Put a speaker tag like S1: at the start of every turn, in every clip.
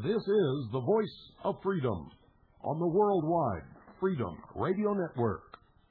S1: This is the voice of freedom on the Worldwide Freedom Radio Network.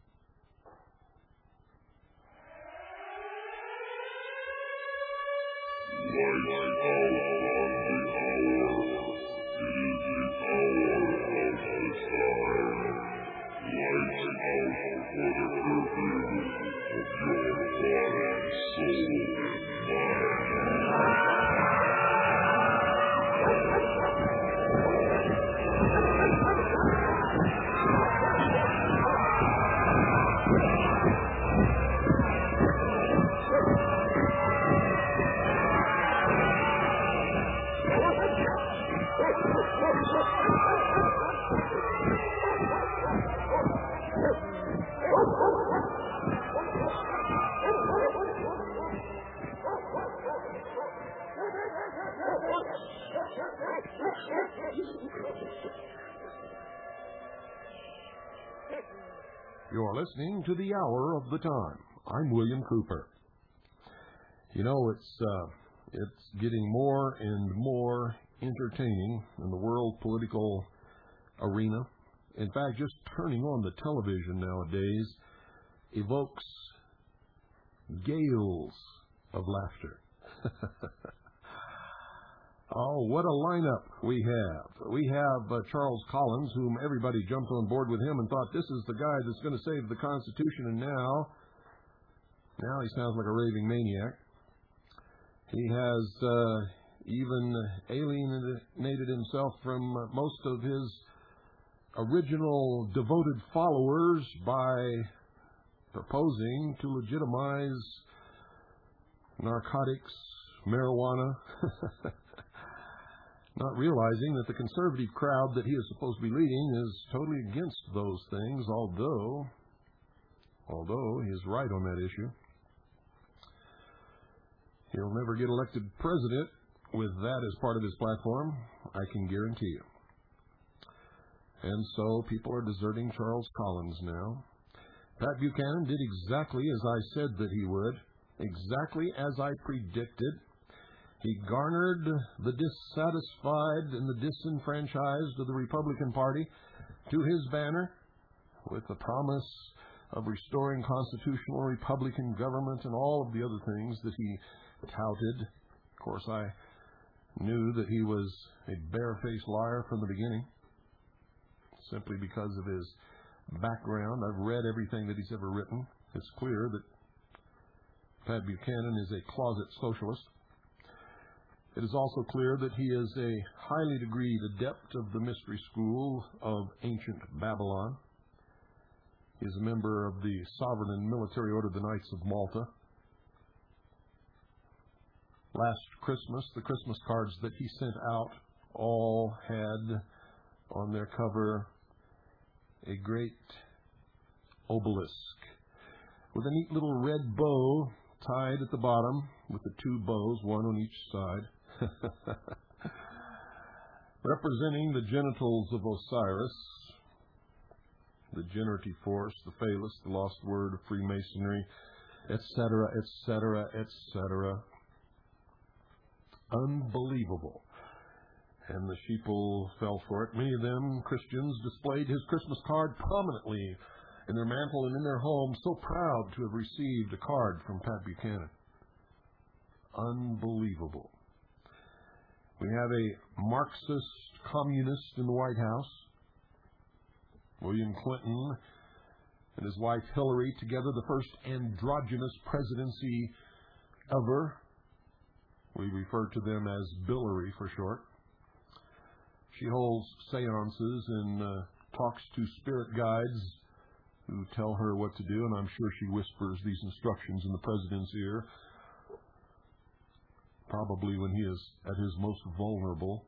S1: You're listening to the Hour of the Time. I'm William Cooper. You know, it's getting more and more entertaining in the world political arena. In fact, just turning on the television nowadays evokes gales of laughter. Oh, what a lineup we have. We have Charles Collins, whom everybody jumped on board with him and thought this is the guy that's going to save the Constitution, and now he sounds like a raving maniac. He has even alienated himself from most of his original devoted followers by proposing to legitimize narcotics, marijuana, not realizing that the conservative crowd that he is supposed to be leading is totally against those things, although he is right on that issue. He'll never get elected president with that as part of his platform, I can guarantee you. And so people are deserting Charles Collins now. Pat Buchanan did exactly as I said that he would, exactly as I predicted. He garnered the dissatisfied and the disenfranchised of the Republican Party to his banner with the promise of restoring constitutional Republican government and all of the other things that he touted. Of course, I knew that he was a barefaced liar from the beginning, simply because of his background. I've read everything that he's ever written. It's clear that Pat Buchanan is a closet socialist. It is also clear that he is a highly degreed adept of the mystery school of ancient Babylon. He is a member of the Sovereign and Military Order of the Knights of Malta. Last Christmas, the Christmas cards that he sent out all had on their cover a great obelisk with a neat little red bow tied at the bottom with the two bows, one on each side, representing the genitals of Osiris, the generative force, the phallus, the lost word of Freemasonry, etc., etc., etc. Unbelievable. And the sheeple fell for it. Many of them, Christians, displayed his Christmas card prominently in their mantle and in their home, so proud to have received a card from Pat Buchanan. Unbelievable. We have a Marxist communist in the White House. William Clinton and his wife Hillary, together the first androgynous presidency ever. We refer to them as Billary for short. She holds seances and talks to spirit guides who tell her what to do, and I'm sure she whispers these instructions in the president's ear, probably when he is at his most vulnerable.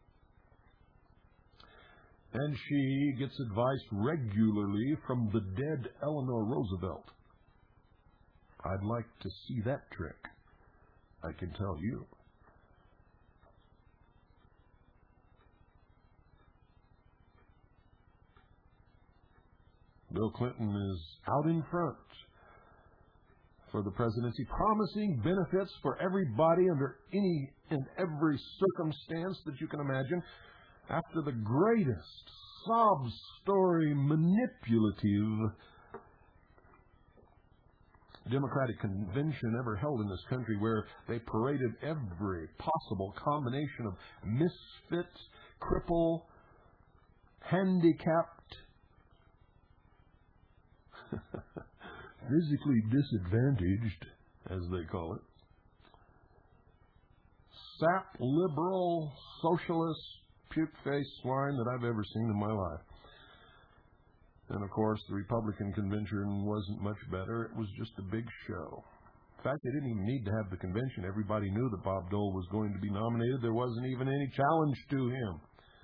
S1: And she gets advice regularly from the dead Eleanor Roosevelt. I'd like to see that trick, I can tell you. Bill Clinton is out in front, for the presidency, promising benefits for everybody under any and every circumstance that you can imagine, after the greatest sob story manipulative Democratic convention ever held in this country, where they paraded every possible combination of misfits, cripple, handicapped, physically disadvantaged, as they call it, sap liberal, socialist, puke-faced swine that I've ever seen in my life. And, of course, the Republican convention wasn't much better. It was just a big show. In fact, they didn't even need to have the convention. Everybody knew that Bob Dole was going to be nominated. There wasn't even any challenge to him.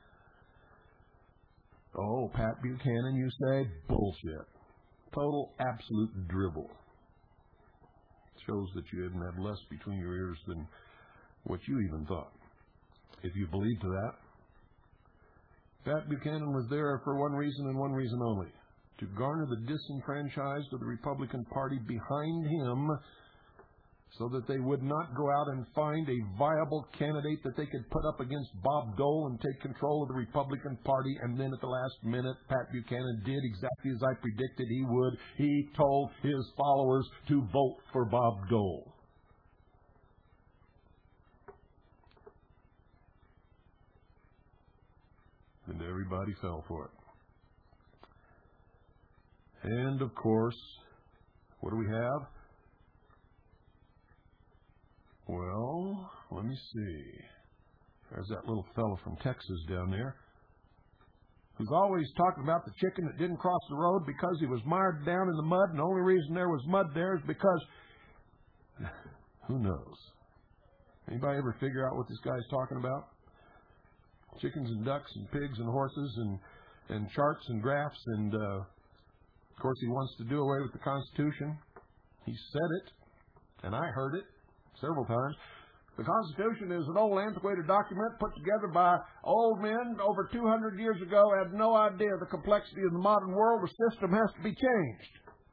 S1: Oh, Pat Buchanan, you say? Bullshit. Total, absolute dribble. Shows that you hadn't had less between your ears than what you even thought, if you believed that. Pat Buchanan was there for one reason and one reason only: to garner the disenfranchised of the Republican Party behind him, so that they would not go out and find a viable candidate that they could put up against Bob Dole and take control of the Republican Party. And then at the last minute, Pat Buchanan did exactly as I predicted he would. He told his followers to vote for Bob Dole. And everybody fell for it. And, of course, what do we have? Well, let me see. There's that little fellow from Texas down there who's always talking about the chicken that didn't cross the road because he was mired down in the mud, and the only reason there was mud there is because... Who knows? Anybody ever figure out what this guy's talking about? Chickens and ducks and pigs and horses and charts and graphs, and of course he wants to do away with the Constitution. He said it, and I heard it several times. The Constitution is an old antiquated document put together by old men over 200 years ago who had no idea the complexity of the modern world. The system has to be changed.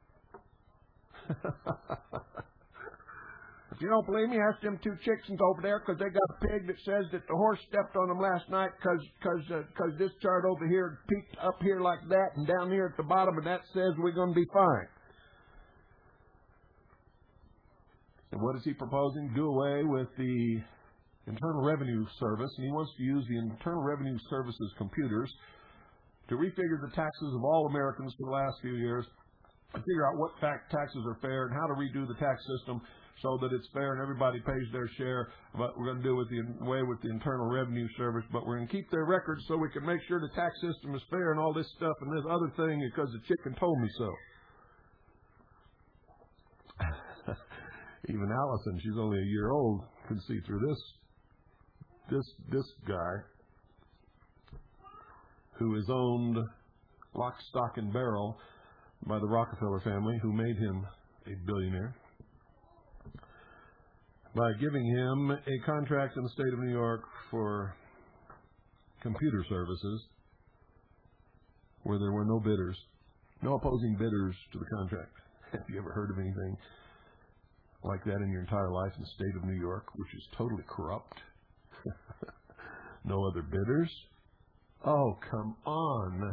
S1: If you don't believe me, ask them two chickens over there, because they got a pig that says that the horse stepped on them last night because this chart over here peaked up here like that and down here at the bottom, and that says we're going to be fine. And what is he proposing? Do away with the Internal Revenue Service, and he wants to use the Internal Revenue Service's computers to refigure the taxes of all Americans for the last few years, and figure out what taxes are fair and how to redo the tax system so that it's fair and everybody pays their share. But we're going to do it away with the Internal Revenue Service, but we're going to keep their records so we can make sure the tax system is fair and all this stuff and this other thing because the chicken told me so. Even Allison, she's only a year old, can see through this guy who is owned lock, stock, and barrel by the Rockefeller family, who made him a billionaire by giving him a contract in the state of New York for computer services where there were no bidders, no opposing bidders to the contract. Have you ever heard of anything like that in your entire life in the state of New York, which is totally corrupt? No other bidders? Oh, come on.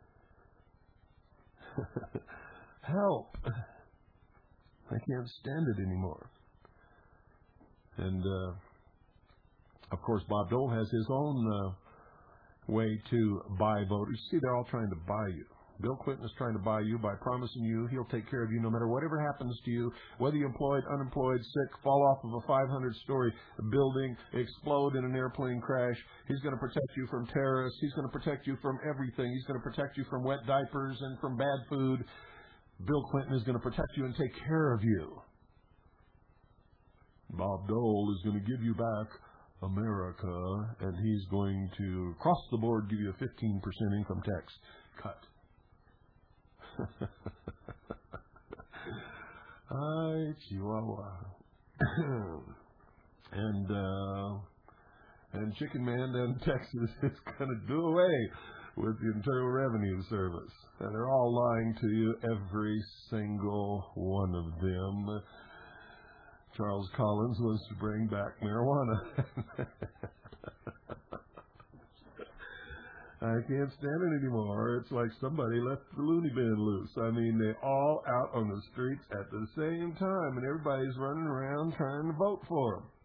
S1: Help. I can't stand it anymore. And, of course, Bob Dole has his own way to buy voters. See, they're all trying to buy you. Bill Clinton is trying to buy you by promising you he'll take care of you no matter whatever happens to you, whether you're employed, unemployed, sick, fall off of a 500-story building, explode in an airplane crash. He's going to protect you from terrorists. He's going to protect you from everything. He's going to protect you from wet diapers and from bad food. Bill Clinton is going to protect you and take care of you. Bob Dole is going to give you back America, and he's going to, across the board, give you a 15% income tax cut. Ay, Chihuahua. And Chicken Man down in Texas is going to do away with the Internal Revenue Service. And they're all lying to you, every single one of them. Charles Collins wants to bring back marijuana. I can't stand it anymore. It's like somebody left the loony bin loose. I mean, they're all out on the streets at the same time, and everybody's running around trying to vote for them.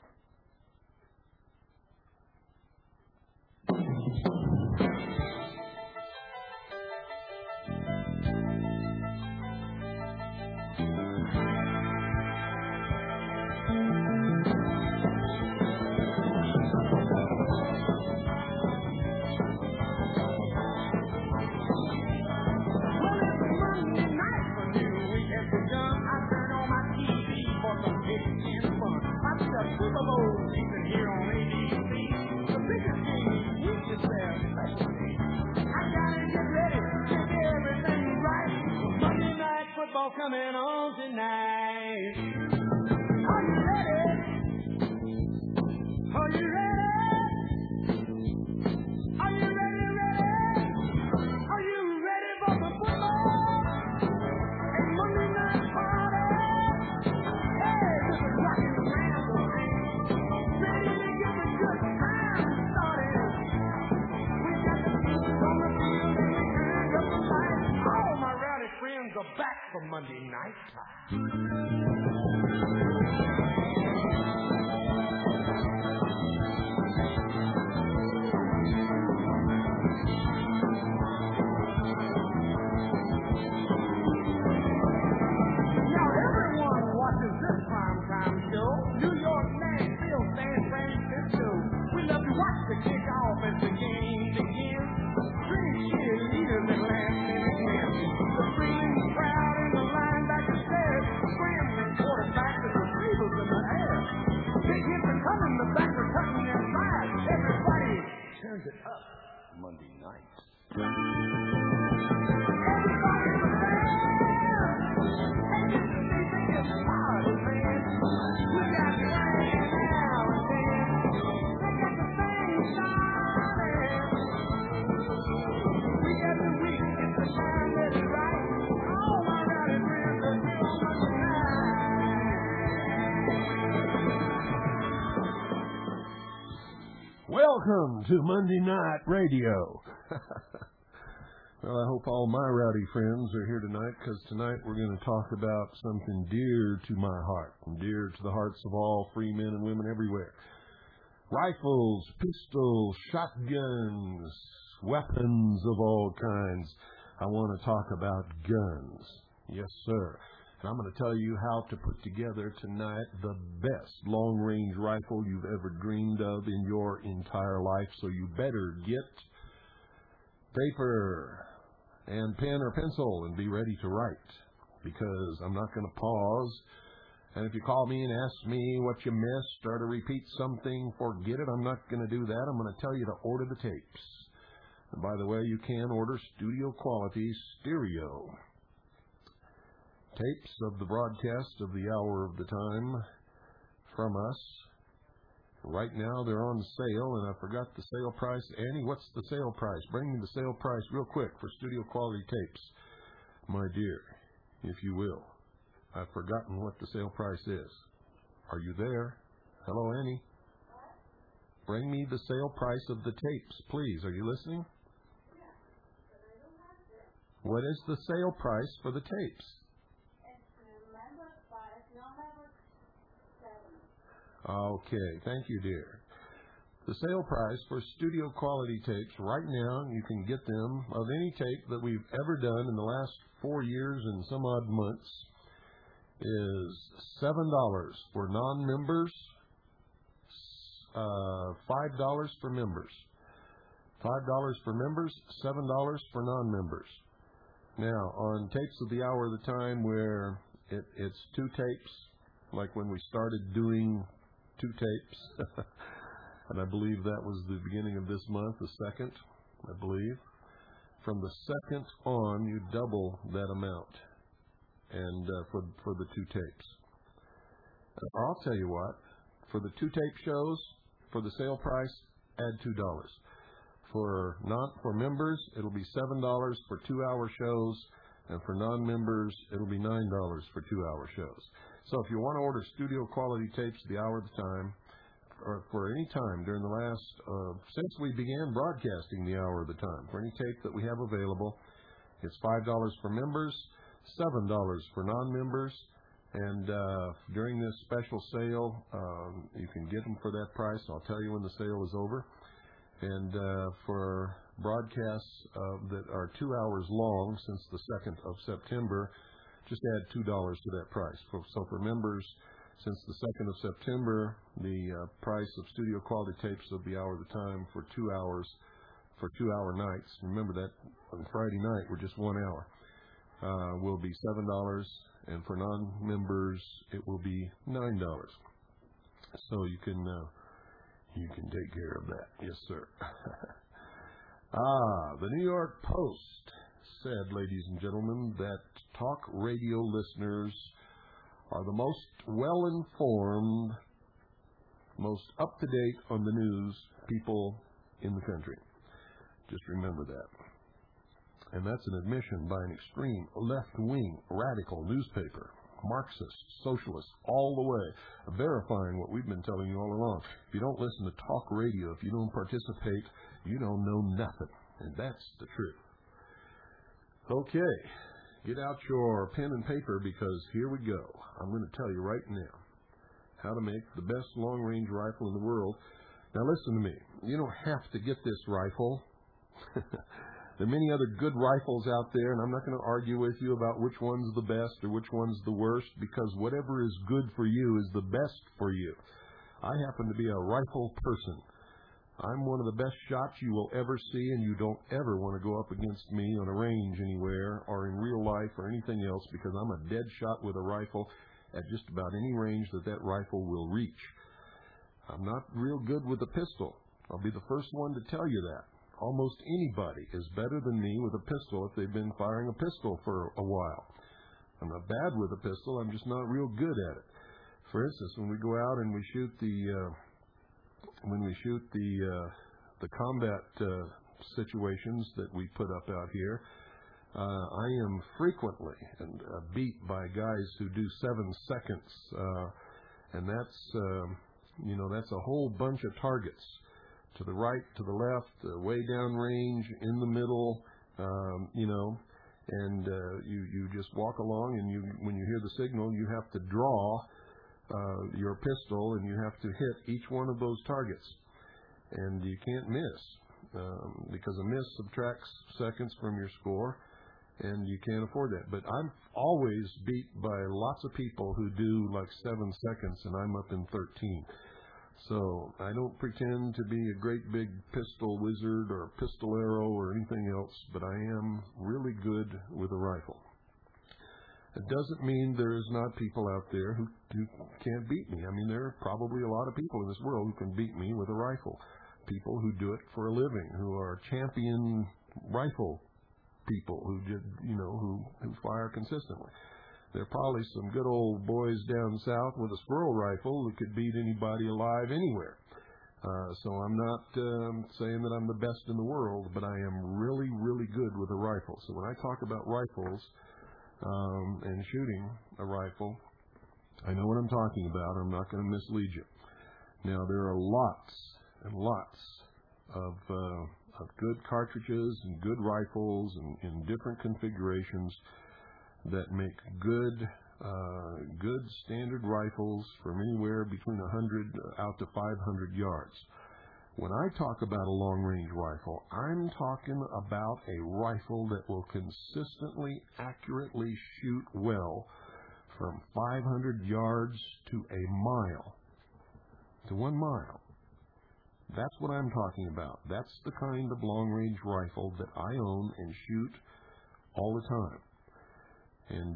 S2: Coming on tonight. Are you ready? Are you ready? Are you ready, ready? Are you ready for the football? And Monday night party? Hey, this is rockin' ramble, ready to get the good time started. We got the music on the field and we turned up the lights. All my rowdy friends are back for Monday night. Now everyone watches this primetime show. New York, Nashville, San Francisco. We love to watch the kickoff as the game begins. Pretty cheerleaders and last-minute wins. The screaming crowd and the linebacker says, scrambling quarterback and receivers in the air. Big hits are coming, the backs are cutting their sides. Everybody turns it up Monday night.
S1: Welcome to Monday Night Radio. Well, I hope all my rowdy friends are here tonight, because tonight we're going to talk about something dear to my heart and dear to the hearts of all free men and women everywhere. Rifles, pistols, shotguns, weapons of all kinds. I want to talk about guns. Yes, sir. And I'm going to tell you how to put together tonight the best long-range rifle you've ever dreamed of in your entire life. So you better get paper and pen or pencil and be ready to write, because I'm not going to pause. And if you call me and ask me what you missed or to repeat something, forget it. I'm not going to do that. I'm going to tell you to order the tapes. And by the way, you can order studio quality stereo tapes of the broadcast of the hour of the time from us. Right now they're on sale, and I forgot the sale price. Annie, what's the sale price? Bring me the sale price real quick for studio quality tapes, my dear, if you will. I've forgotten what the sale price is. Are you there? Hello, Annie. Bring me the sale price of the tapes, please. Are you listening?
S3: Yeah, but I don't have it.
S1: What is the sale price for the tapes? Okay, thank you, dear. The sale price for studio quality tapes right now, you can get them of any tape that we've ever done in the last 4 years and some odd months, is $7 for non-members, $5 for members. $5 for members, $7 for non-members. Now, on Tapes of the Hour of the Time, where it's 2 tapes, like when we started doing 2 tapes, and I believe that was the beginning of this month, the 2nd, I believe. From the 2nd on, you double that amount, and for the 2 tapes. I'll tell you what, for the 2 tape shows, for the sale price, add $2. For members, it'll be $7 for 2-hour shows, And for non-members, it'll be $9 for 2-hour shows. So if you want to order studio quality tapes, the hour at a time, or for any time during the last, since we began broadcasting the hour at a time, for any tape that we have available, it's $5 for members, $7 for non-members, and during this special sale, you can get them for that price. I'll tell you when the sale is over. And for broadcasts that are 2 hours long since the 2nd of September, just add $2 to that price. So for members, since the 2nd of September, the price of studio quality tapes of the hour at a time for 2 hours, for 2-hour nights, remember that on Friday night we're just 1 hour, will be $7, and for non-members it will be $9. So you can take care of that. Yes, sir. The New York Post said, ladies and gentlemen, that talk radio listeners are the most well-informed, most up-to-date on the news people in the country. Just remember that. And that's an admission by an extreme left-wing radical newspaper, Marxist, socialist, all the way, verifying what we've been telling you all along. If you don't listen to talk radio, if you don't participate, you don't know nothing. And that's the truth. Okay, get out your pen and paper because here we go. I'm going to tell you right now how to make the best long-range rifle in the world. Now listen to me. You don't have to get this rifle. There are many other good rifles out there, and I'm not going to argue with you about which one's the best or which one's the worst, because whatever is good for you is the best for you. I happen to be a rifle person. I'm one of the best shots you will ever see, and you don't ever want to go up against me on a range anywhere or in real life or anything else, because I'm a dead shot with a rifle at just about any range that rifle will reach. I'm not real good with a pistol. I'll be the first one to tell you that. Almost anybody is better than me with a pistol if they've been firing a pistol for a while. I'm not bad with a pistol. I'm just not real good at it. For instance, when we go out and we shoot the combat situations that we put up out here, I am frequently beat by guys who do 7 seconds, and that's a whole bunch of targets. To the right, to the left, way down range, in the middle, and you just walk along, and when you hear the signal, you have to draw your pistol, and you have to hit each one of those targets, and you can't miss, because a miss subtracts seconds from your score, and you can't afford that. But I'm always beat by lots of people who do like 7 seconds, and I'm up in 13. So I don't pretend to be a great big pistol wizard or pistolero or anything else, but I am really good with a rifle. It doesn't mean there's not people out there who can't beat me. I mean, there are probably a lot of people in this world who can beat me with a rifle. People who do it for a living, who are champion rifle people who fire consistently. There are probably some good old boys down south with a squirrel rifle who could beat anybody alive anywhere. So I'm not saying that I'm the best in the world, but I am really, really good with a rifle. So when I talk about rifles and shooting a rifle, I know what I'm talking about. I'm not going to mislead you. Now, there are lots and lots of good cartridges and good rifles in different configurations that make good standard rifles from anywhere between 100 out to 500 yards. When I talk about a long-range rifle, I'm talking about a rifle that will consistently, accurately shoot well from 500 yards to a mile, to 1 mile. That's what I'm talking about. That's the kind of long-range rifle that I own and shoot all the time. And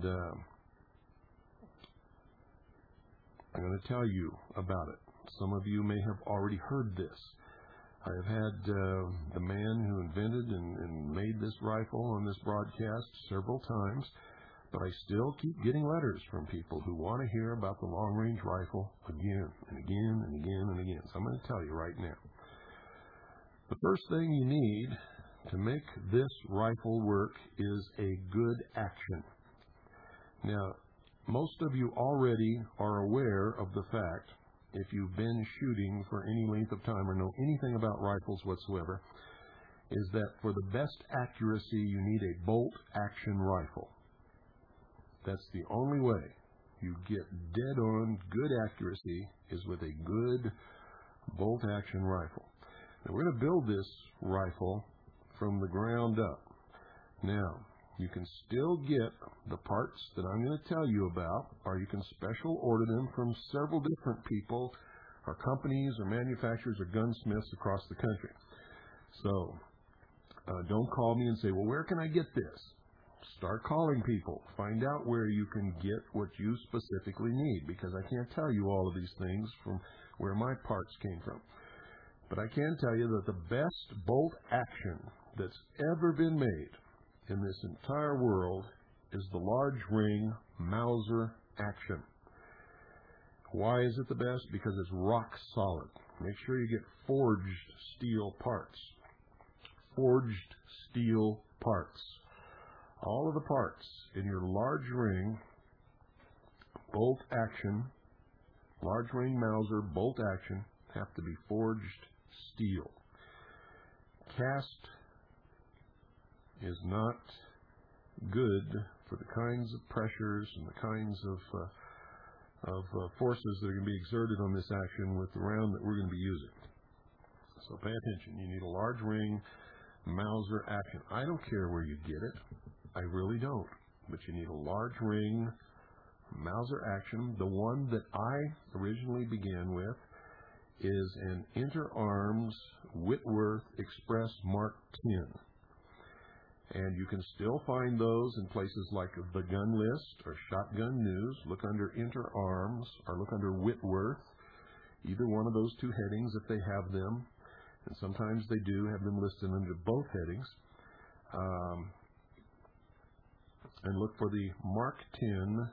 S1: I'm going to tell you about it. Some of you may have already heard this. I have had the man who invented and made this rifle on this broadcast several times, but I still keep getting letters from people who want to hear about the long-range rifle again and again and again and again. So I'm going to tell you right now. The first thing you need to make this rifle work is a good action. Now, most of you already are aware of the fact, if you've been shooting for any length of time or know anything about rifles whatsoever, is that for the best accuracy you need a bolt-action rifle. That's the only way you get dead-on good accuracy is with a good bolt-action rifle. Now, we're going to build this rifle from the ground up. Now, you can still get the parts that I'm going to tell you about, or you can special order them from several different people, or companies, or manufacturers, or gunsmiths across the country. So, don't call me and say, well, where can I get this? Start calling people. Find out where you can get what you specifically need, because I can't tell you all of these things from where my parts came from. But I can tell you that the best bolt action that's ever been made in this entire world is the large ring Mauser action. Why is it the best? Because it's rock solid. Make sure you get forged steel parts. Forged steel parts. All of the parts in your large ring bolt action, large ring Mauser bolt action, have to be forged steel. Cast is not good for the kinds of pressures and the kinds of forces that are going to be exerted on this action with the round that we're going to be using. So pay attention. You need a large ring Mauser action. I don't care where you get it. I really don't. But you need a large ring Mauser action. The one that I originally began with is an Interarms Whitworth Express Mark 10. And you can still find those in places like the Gun List or Shotgun News. Look under Interarms or look under Whitworth, either one of those two headings if they have them. And sometimes they do have them listed under both headings. And look for the Mark 10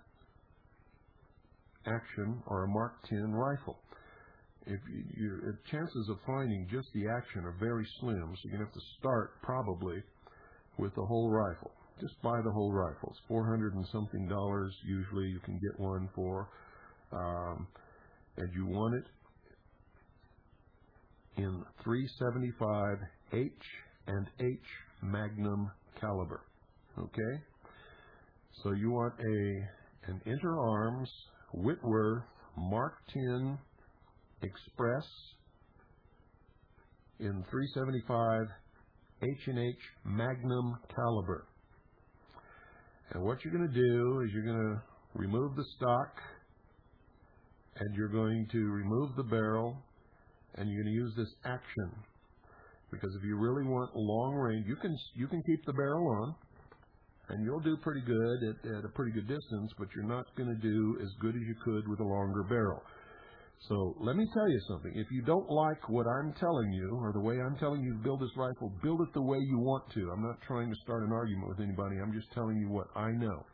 S1: action or a Mark 10 rifle. Chances of finding just the action are very slim, so you're going to have to start probably with the whole rifle. Just buy the whole rifle. It's $400 and something usually you can get one for. And you want it in .375 H and H Magnum caliber. Okay? So you want an Interarms Whitworth Mark 10 Express in .375 H&H Magnum caliber. And what you're going to do is you're going to remove the stock, and you're going to remove the barrel, and you're going to use this action. Because if you really want long range, you can keep the barrel on, and you'll do pretty good at a pretty good distance, but you're not going to do as good as you could with a longer barrel. So let me tell you something. If you don't like what I'm telling you, or the way I'm telling you to build this rifle, build it the way you want to. I'm not trying to start an argument with anybody. I'm just telling you what I know.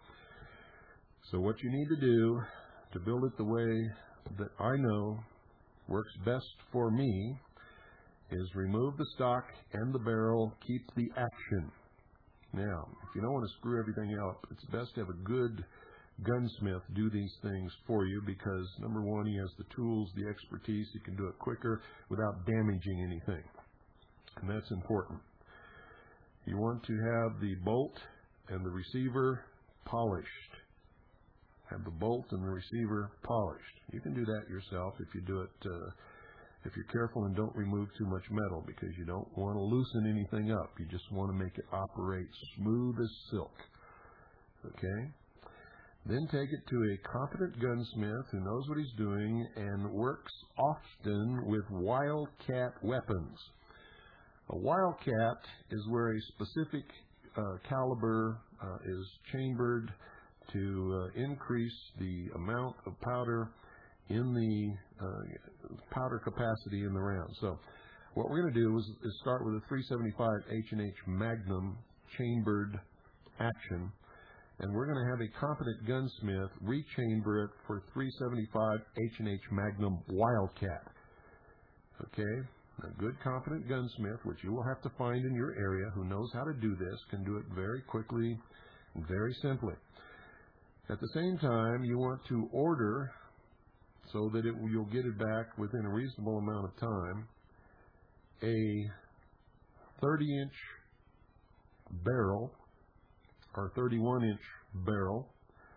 S1: So what you need to do to build it the way that I know works best for me is remove the stock and the barrel, keep the action. Now, if you don't want to screw everything up, it's best to have a good gunsmith do these things for you because, number one, he has the tools, the expertise. He can do it quicker without damaging anything. And that's important. You want to have the bolt and the receiver polished. Have the bolt and the receiver polished. You can do that yourself if you do it, if you're careful and don't remove too much metal because you don't want to loosen anything up. You just want to make it operate smooth as silk. Okay? Then take it to a competent gunsmith who knows what he's doing and works often with wildcat weapons. A wildcat is where a specific caliber is chambered to increase the amount of powder in the powder capacity in the round. So what we're going to do is start with a .375 H&H Magnum chambered action. And we're going to have a competent gunsmith rechamber it for .375 H&H Magnum Wildcat. Okay? A good, competent gunsmith, which you will have to find in your area, who knows how to do this, can do it very quickly and very simply. At the same time, you want to order, so that you'll get it back within a reasonable amount of time, a 30-inch barrel or 31-inch barrel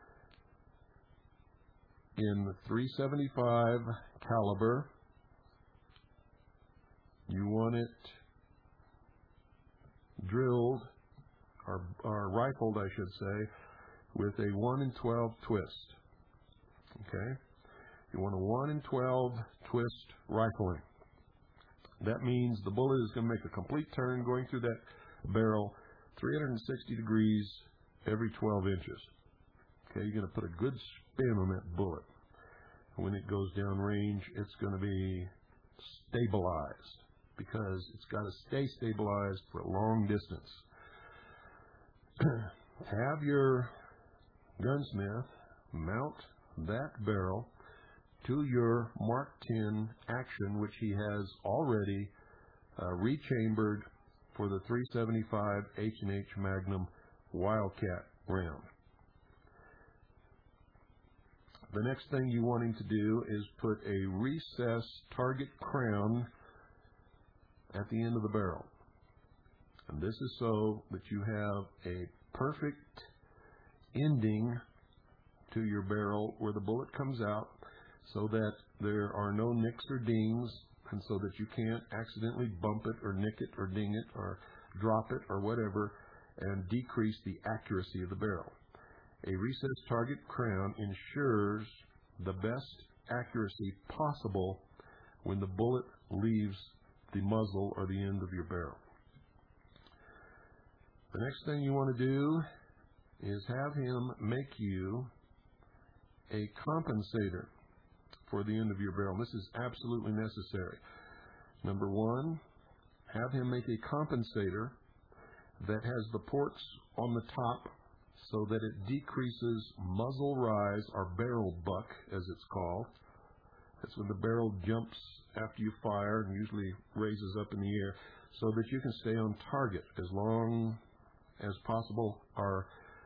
S1: in .375 caliber. You want it drilled, or rifled, I should say, with a 1 in 12 twist. Okay? You want a 1 in 12 twist rifling. That means the bullet is going to make a complete turn going through that barrel 360 degrees every 12 inches. Okay, you're going to put a good spin on that bullet. When it goes down range, it's going to be stabilized, because it's got to stay stabilized for a long distance. Have your gunsmith mount that barrel to your Mark 10 action, which he has already rechambered for the .375 H&H Magnum Wildcat round. The next thing you want him to do is put a recessed target crown at the end of the barrel. And this is so that you have a perfect ending to your barrel where the bullet comes out, so that there are no nicks or dings, and so that you can't accidentally bump it or nick it or ding it or drop it or whatever and decrease the accuracy of the barrel. A recessed target crown ensures the best accuracy possible when the bullet leaves the muzzle or the end of your barrel. The next thing you want to do is have him make you a compensator for the end of your barrel. This is absolutely necessary. Number one, have him make a compensator that has the ports on the top so that it decreases muzzle rise, or barrel buck as it's called. That's when the barrel jumps after you fire and usually raises up in the air, so that you can stay on target as long as possible, or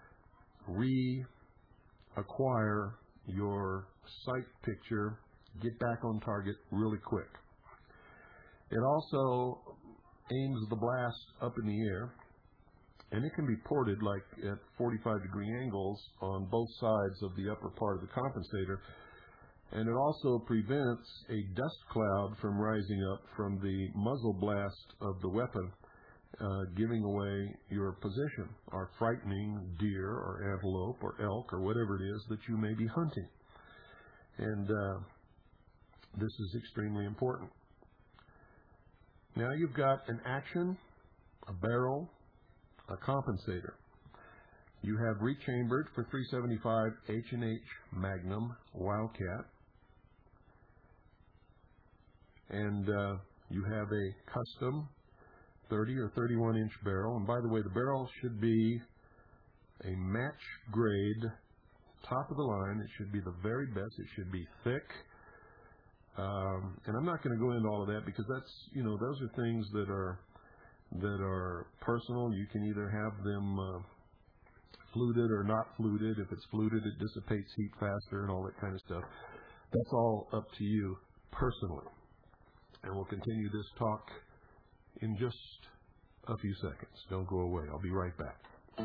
S1: reacquire your sight picture, get back on target really quick. It also aims the blast up in the air, and it can be ported like at 45-degree angles on both sides of the upper part of the compensator, and it also prevents a dust cloud from rising up from the muzzle blast of the weapon, giving away your position, or frightening deer or antelope or elk or whatever it is that you may be hunting. And this is extremely important. Now you've got an action, a barrel, a compensator. You have rechambered for .375 H&H Magnum Wildcat, and you have a custom 30 or 31-inch barrel. And by the way, the barrel should be a match grade, top of the line. It should be the very best. It should be thick. And I'm not going to go into all of that, because that's, those are things that are personal. You can either have them fluted or not fluted. If it's fluted, it dissipates heat faster and all that kind of stuff. That's all up to you personally. And we'll continue this talk in just a few seconds. Don't go away. I'll be right back.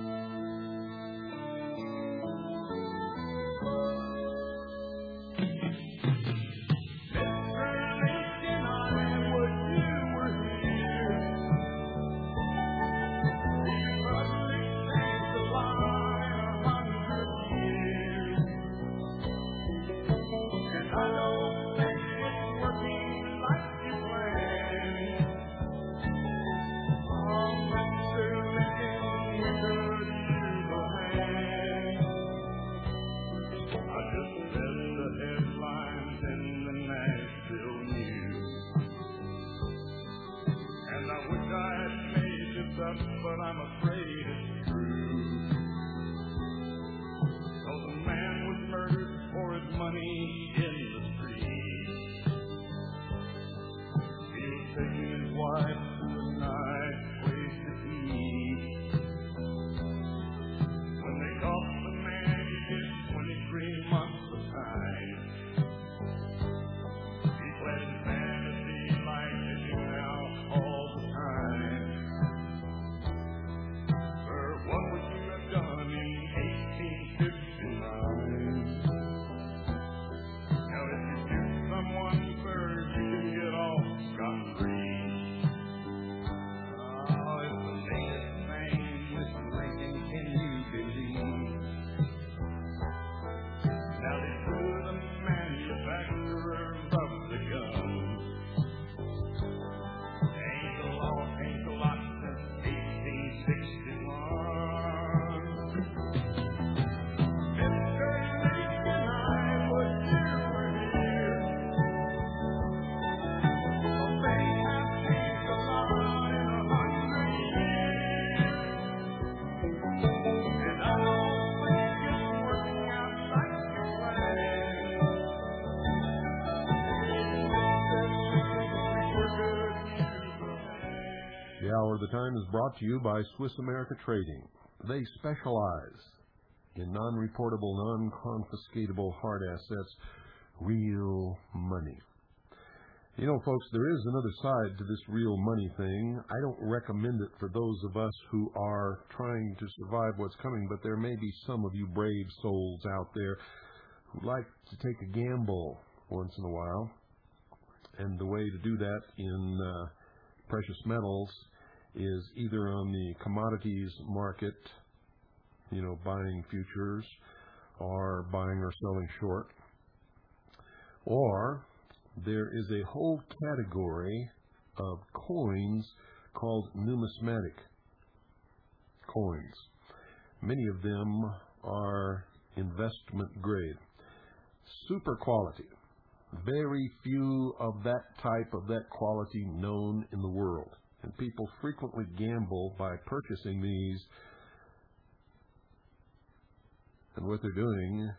S2: But I'm afraid it's true. So the man was murdered for his money in the street. He was taking wife to a nice place to eat. When they caught the man, he did 23 months of time. He fled in fantasy like they do now all the time. Sir, what would you have done in 1859? Now if you shoot someone, sir, you can get off scot-free. Oh, it's the latest thing, Mr. Lincoln, can you believe? Now they sue the manufacturers of the guns. Ain't the law, ain't the lot since 1861. Mr. Lincoln, I was never here. But they have changed a lot in 100 years. And I don't think it's working out like you planned.
S1: The Hour of the Time is brought to you by Swiss America Trading. They specialize in non-reportable, non-confiscatable hard assets, real money. You know, folks, there is another side to this real money thing. I don't recommend it for those of us who are trying to survive what's coming, but there may be some of you brave souls out there who like to take a gamble once in a while. And the way to do that in precious metals is either on the commodities market, you know, buying futures or buying or selling short, or there is a whole category of coins called numismatic coins. Many of them are investment grade, super quality. Very few of that type, of that quality known in the world. And people frequently gamble by purchasing these. And what they're doing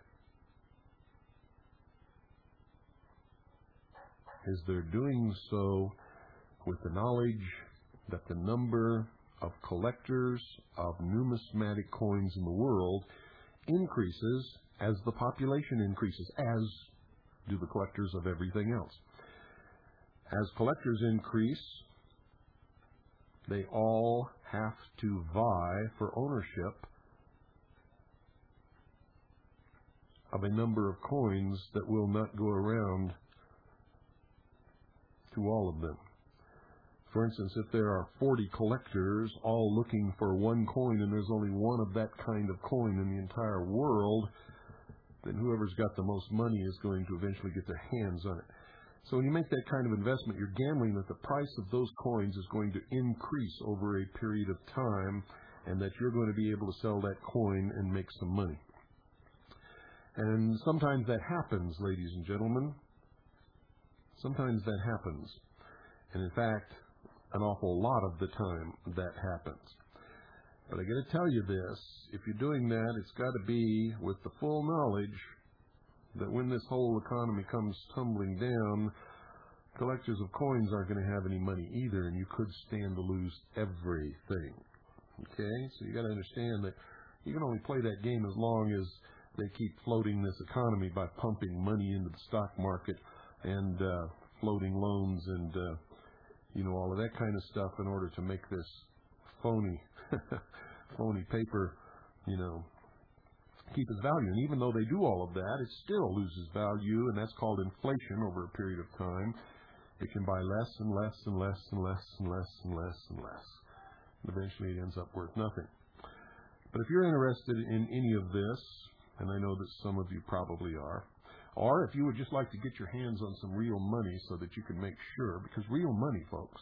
S1: is they're doing so with the knowledge that the number of collectors of numismatic coins in the world increases as the population increases, as do the collectors of everything else. As collectors increase, they all have to vie for ownership of a number of coins that will not go around to all of them. For instance, if there are 40 collectors all looking for one coin and there's only one of that kind of coin in the entire world, then whoever's got the most money is going to eventually get their hands on it. So when you make that kind of investment, you're gambling that the price of those coins is going to increase over a period of time and that you're going to be able to sell that coin and make some money. And sometimes that happens, ladies and gentlemen. Sometimes that happens. And in fact, an awful lot of the time that happens. But I got to tell you this, if you're doing that, it's got to be with the full knowledge that when this whole economy comes tumbling down, collectors of coins aren't going to have any money either, and you could stand to lose everything. Okay? So you got to understand that you can only play that game as long as they keep floating this economy by pumping money into the stock market and floating loans and all of that kind of stuff in order to make this phony paper, keep its value. And even though they do all of that, it still loses value, and that's called inflation over a period of time. It can buy less and less and less and less and less and less and less. And eventually it ends up worth nothing. But if you're interested in any of this, and I know that some of you probably are, or if you would just like to get your hands on some real money so that you can make sure, because real money, folks,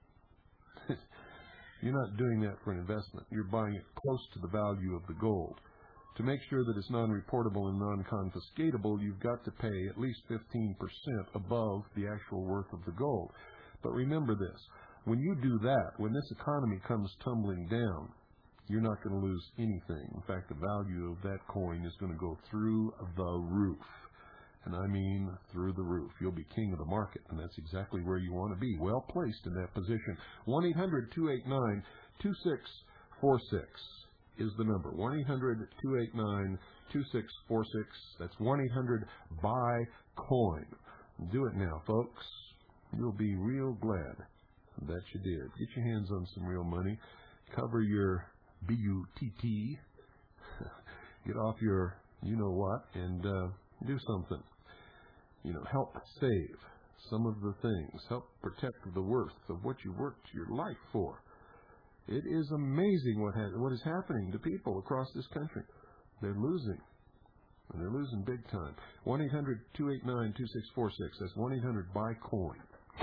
S1: you're not doing that for an investment. You're buying it close to the value of the gold. To make sure that it's non-reportable and non-confiscatable, you've got to pay at least 15% above the actual worth of the gold. But remember this, when you do that, when this economy comes tumbling down, you're not going to lose anything. In fact, the value of that coin is going to go through the roof. and I mean through the roof. You'll be king of the market, and that's exactly where you want to be, well placed in that position. 1-800-289-2646 is the number. 1-800-289-2646. That's 1-800-BUY-COIN. Do it now, folks. You'll be real glad that you did. Get your hands on some real money. Cover your B-U-T-T. Get off your you-know-what and do something. Help save some of the things. Help protect the worth of what you worked your life for. It is amazing what is happening to people across this country. They're losing. And they're losing big time. 1-800-289-2646. That's 1-800-BUY-COIN.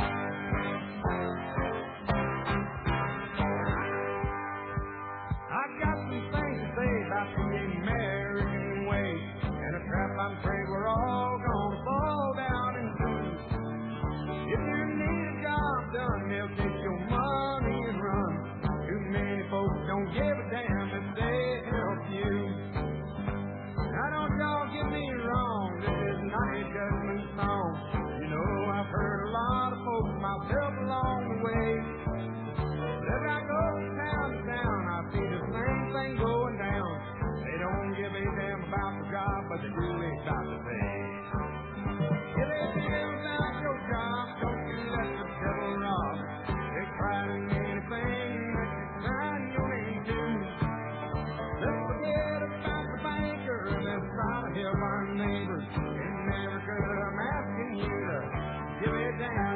S2: I got some things to say about the American way, and a trap I'm afraid we're all gonna fall down into. If you need a job done, they'll take your money and run. Too many folks don't give a damn if they help you. Now don't y'all get me wrong, this is not a judgment song. I've heard a lot of folks myself along the way. Look, I go from town to town, I see the same thing going down. They don't give a damn about the job, but they do about the pay. If they damn about your job, don't you let the devil rob. They try to do anything that you sign your name to. Let's forget about the banker, let's try to help our neighbors. In America, I'm asking you to give it down.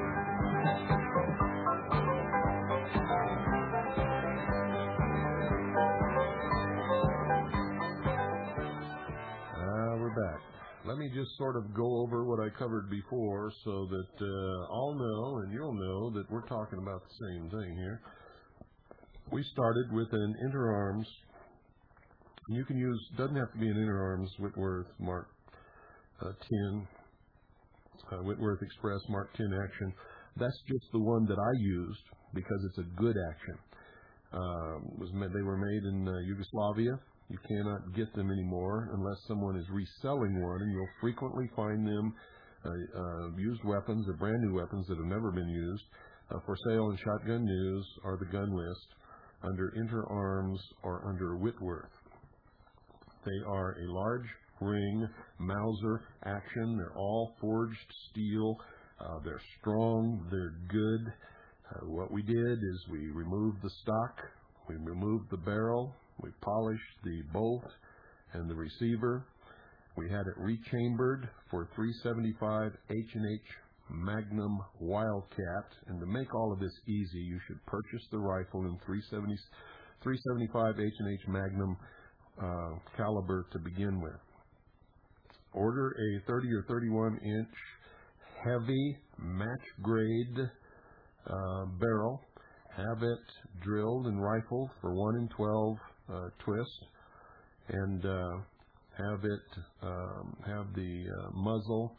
S1: We're back. Let me just sort of go over what I covered before so that I'll know and you'll know that we're talking about the same thing here. We started with an interarms. You can use, doesn't have to be an interarms Whitworth Mark 10. Whitworth Express Mark 10 action. That's just the one that I used because it's a good action. They were made in Yugoslavia. You cannot get them anymore unless someone is reselling one, and you'll frequently find them used weapons or brand new weapons that have never been used for sale in Shotgun News or the Gun List under Interarms or under Whitworth. They are a large ring Mauser action. They're all forged steel. They're strong. They're good. What we did is we removed the stock. We removed the barrel. We polished the bolt and the receiver. We had it rechambered for 375 H&H Magnum Wildcat. And to make all of this easy, you should purchase the rifle in 375 H&H Magnum caliber to begin with. Order a 30 or 31-inch heavy match grade barrel. Have it drilled and rifled for 1 in 12 twist, and have the muzzle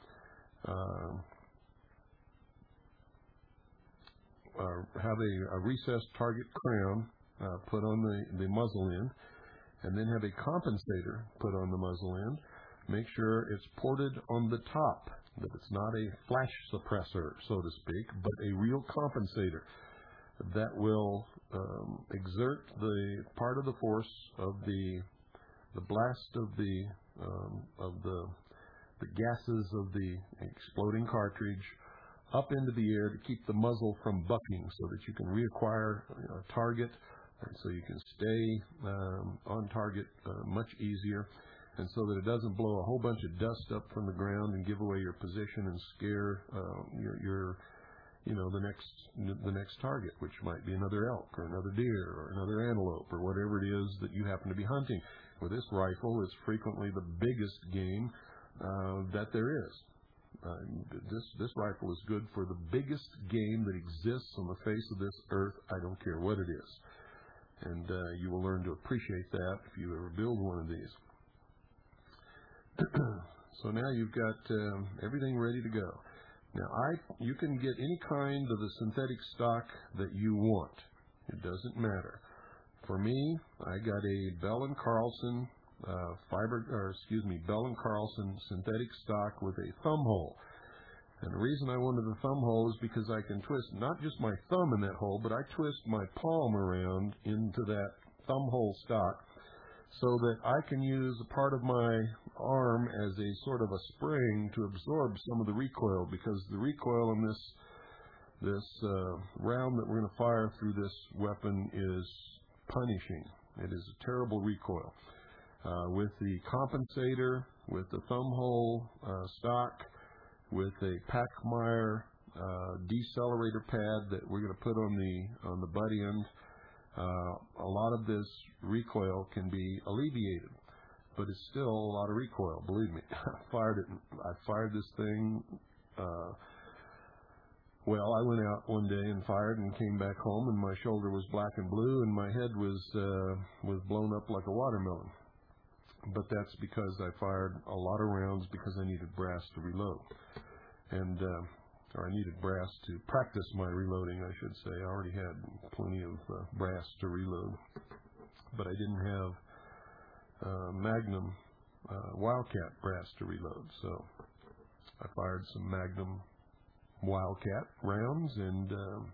S1: have a recessed target crown put on the muzzle end, and then have a compensator put on the muzzle end. Make sure it's ported on the top, that it's not a flash suppressor, so to speak, but a real compensator that will exert the part of the force of the blast of the gases of the exploding cartridge up into the air to keep the muzzle from bucking, so that you can reacquire a target, and so you can stay on target much easier, and so that it doesn't blow a whole bunch of dust up from the ground and give away your position and scare the next target, which might be another elk or another deer or another antelope or whatever it is that you happen to be hunting. With this rifle, it's frequently the biggest game that there is. This rifle is good for the biggest game that exists on the face of this earth. I don't care what it is. And you will learn to appreciate that if you ever build one of these. So now you've got everything ready to go. Now, you can get any kind of the synthetic stock that you want. It doesn't matter. For me, I got a Bell & Carlson Bell & Carlson synthetic stock with a thumb hole. And the reason I wanted the thumb hole is because I can twist not just my thumb in that hole, but I twist my palm around into that thumb hole stock so that I can use a part of my arm as a sort of a spring to absorb some of the recoil, because the recoil in this round that we're going to fire through this weapon is punishing. It is a terrible recoil. With the compensator, with the thumb hole stock, with a Pachmayr decelerator pad that we're going to put on the butt end, a lot of this recoil can be alleviated, but it's still a lot of recoil. Believe me, I fired this thing. Well, I went out one day and fired and came back home, and my shoulder was black and blue, and my head was blown up like a watermelon. But that's because I fired a lot of rounds because I needed brass to reload, or I needed brass to practice my reloading, I should say. I already had plenty of brass to reload, but I didn't have Magnum Wildcat brass to reload, so I fired some Magnum Wildcat rounds and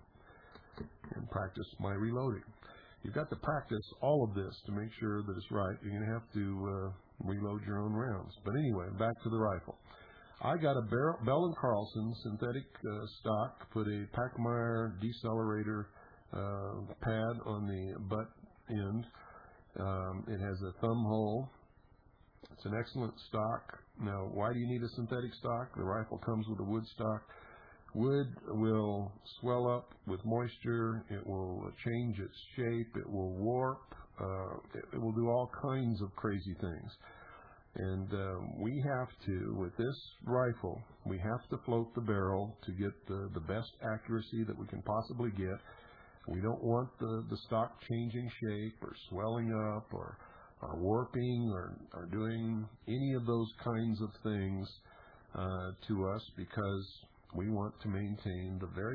S1: practiced my reloading. You've got to practice all of this to make sure that it's right. You're going to have to reload your own rounds. But anyway, back to the rifle. I got a Bell & Carlson synthetic stock, put a Pachmayr decelerator pad on the butt end. It has a thumb hole. It's an excellent stock. Now, why do you need a synthetic stock? The rifle comes with a wood stock. Wood will swell up with moisture. It will change its shape. It will warp. It will do all kinds of crazy things. And we have to, with this rifle, we have to float the barrel to get the best accuracy that we can possibly get. We don't want the stock changing shape or swelling up or warping or doing any of those kinds of things to us, because we want to maintain the very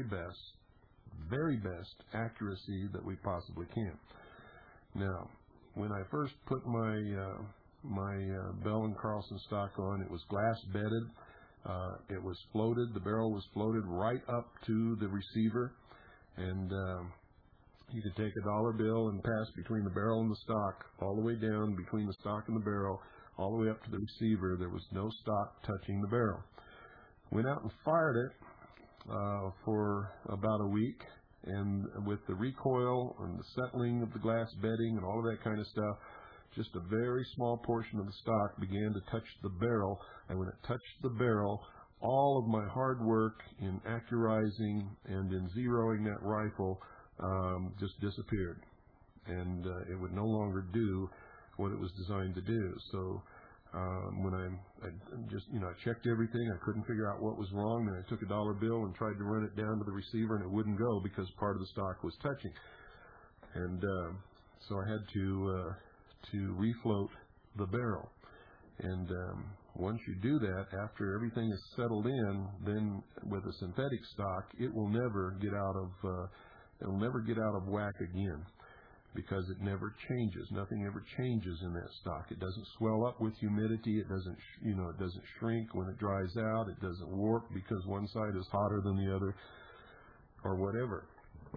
S1: best accuracy that we possibly can. Now, when I first put my Bell & Carlson stock on, it was glass bedded. It was floated. The barrel was floated right up to the receiver, and you could take a dollar bill and pass between the barrel and the stock, all the way down between the stock and the barrel, all the way up to the receiver. There was no stock touching the barrel. Went out and fired it for about a week, and with the recoil and the settling of the glass bedding and all of that kind of stuff, just a very small portion of the stock began to touch the barrel, and when it touched the barrel, all of my hard work in accurizing and in zeroing that rifle just disappeared, and it would no longer do what it was designed to do. So when I checked everything, I couldn't figure out what was wrong, and I took a dollar bill and tried to run it down to the receiver, and it wouldn't go because part of the stock was touching. And so I had to refloat the barrel. And once you do that, after everything is settled in, then with a synthetic stock, it will never get out of whack again, because it never changes. Nothing ever changes in that stock. It doesn't swell up with humidity. It doesn't, it doesn't shrink when it dries out. It doesn't warp because one side is hotter than the other, or whatever.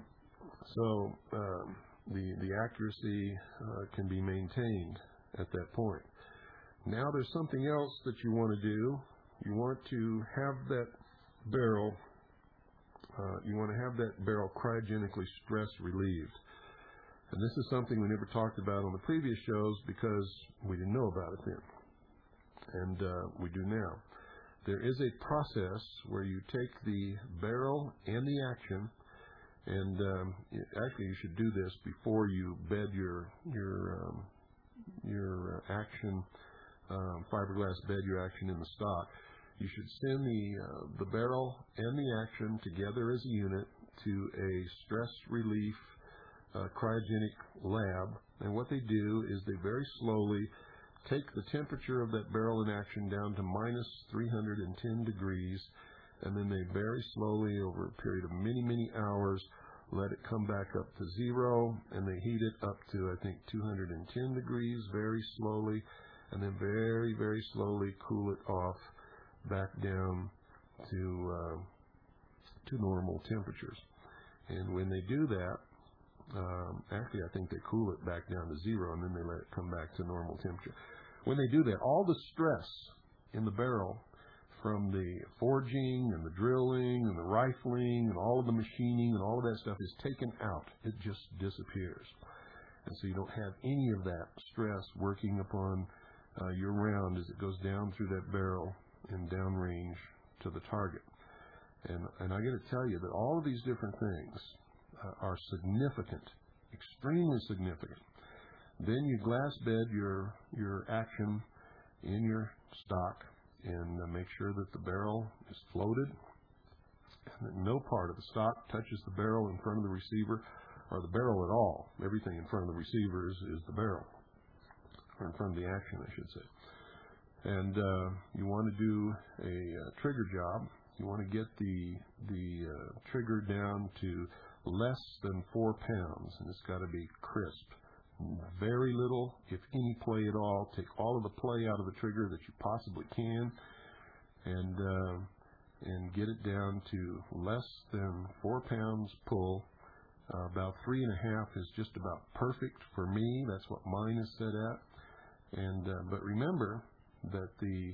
S1: So the accuracy can be maintained at that point. Now there's something else that you want to do. You want to have that barrel. You want to have that barrel cryogenically stress relieved. And this is something we never talked about on the previous shows because we didn't know about it then. And we do now. There is a process where you take the barrel and the action, and actually you should do this before you bed your action, fiberglass bed your action in the stock. You should send the barrel and the action together as a unit to a stress relief cryogenic lab, and what they do is they very slowly take the temperature of that barrel in action down to minus 310 degrees, and then they very slowly, over a period of many, many hours, let it come back up to zero, and they heat it up to, I think, 210 degrees very slowly, and then very, very slowly cool it off back down to normal temperatures. And when they do that, actually I think they cool it back down to zero, and then they let it come back to normal temperature. When they do that, all the stress in the barrel from the forging and the drilling and the rifling and all of the machining and all of that stuff is taken out. It just disappears. And so you don't have any of that stress working upon your round as it goes down through that barrel and downrange to the target. And I got to tell you that all of these different things are significant, extremely significant. Then you glass bed your action in your stock and make sure that the barrel is floated and that no part of the stock touches the barrel in front of the receiver or the barrel at all. Everything in front of the receiver is the barrel, or in front of the action, I should say. And you want to do a trigger job. You want to get the trigger down to less than 4 pounds, and it's got to be crisp. Very little, if any, play at all. Take all of the play out of the trigger that you possibly can, and get it down to less than 4 pounds pull. About 3.5 is just about perfect for me. That's what mine is set at. And but remember that the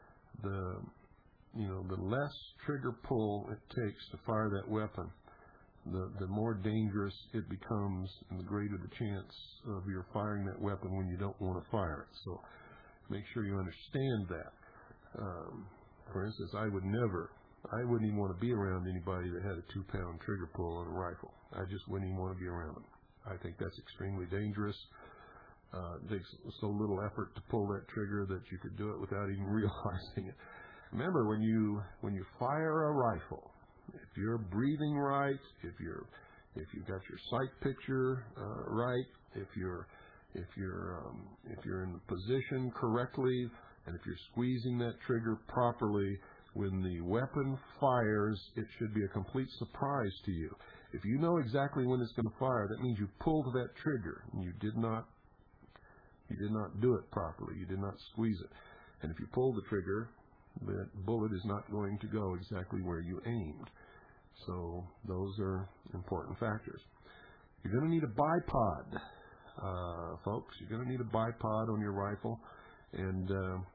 S1: less trigger pull it takes to fire that weapon, the more dangerous it becomes, and the greater the chance of your firing that weapon when you don't want to fire it. So make sure you understand that. For instance, I wouldn't even want to be around anybody that had a 2-pound trigger pull on a rifle. I just wouldn't even want to be around them. I think that's extremely dangerous. It takes so little effort to pull that trigger that you could do it without even realizing it. Remember, when you fire a rifle, if you're breathing right, if you've got your sight picture right, if you're in the position correctly, and if you're squeezing that trigger properly, when the weapon fires, it should be a complete surprise to you. If you know exactly when it's going to fire, that means you pulled that trigger and you did not do it properly. You did not squeeze it. And if you pull the trigger, that bullet is not going to go exactly where you aimed. So those are important factors. You're going to need a bipod, folks. You're going to need a bipod on your rifle. And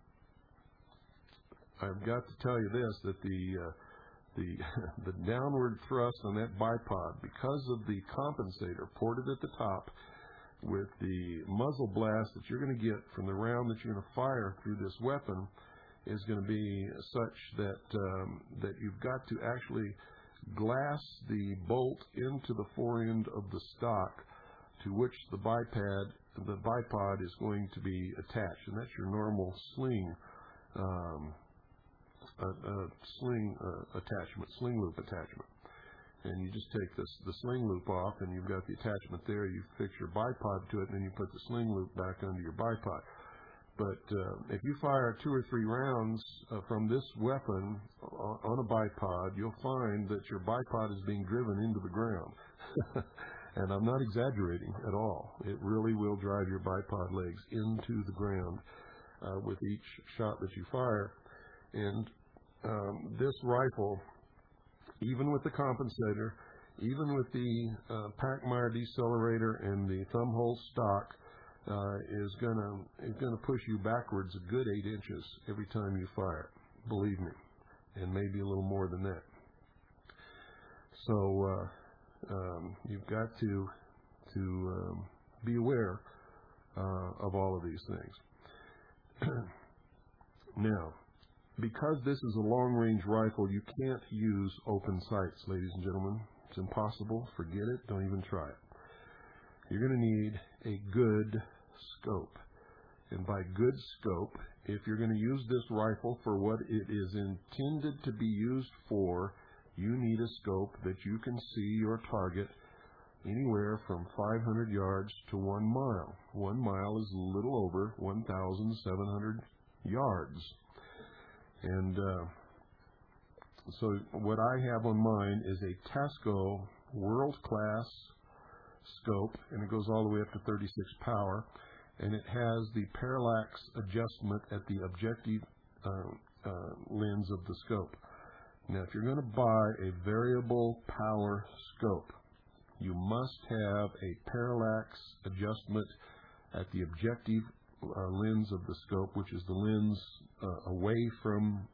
S1: I've got to tell you this, that the downward thrust on that bipod, because of the compensator ported at the top with the muzzle blast that you're going to get from the round that you're going to fire through this weapon, is going to be such that you've got to actually glass the bolt into the forend of the stock to which the bipod is going to be attached, and that's your normal sling loop attachment. And you just take the sling loop off, and you've got the attachment there. You fix your bipod to it, and then you put the sling loop back under your bipod. But if you fire 2 or 3 rounds from this weapon on a bipod, you'll find that your bipod is being driven into the ground. And I'm not exaggerating at all. It really will drive your bipod legs into the ground with each shot that you fire. And this rifle, even with the compensator, even with the Packmeyer decelerator and the thumb hole stock, is gonna push you backwards a good 8 inches every time you fire. Believe me, and maybe a little more than that. So you've got to be aware of all of these things. Now, because this is a long-range rifle, you can't use open sights, ladies and gentlemen. It's impossible. Forget it. Don't even try it. You're going to need a good scope. And by good scope, if you're going to use this rifle for what it is intended to be used for, you need a scope that you can see your target anywhere from 500 yards to 1 mile. 1 mile is a little over 1,700 yards. And so what I have on mine is a Tasco world-class scope, and it goes all the way up to 36 power. and it has the parallax adjustment at the objective lens of the scope. Now, if you're going to buy a variable power scope, you must have a parallax adjustment at the objective lens of the scope, which is the lens away from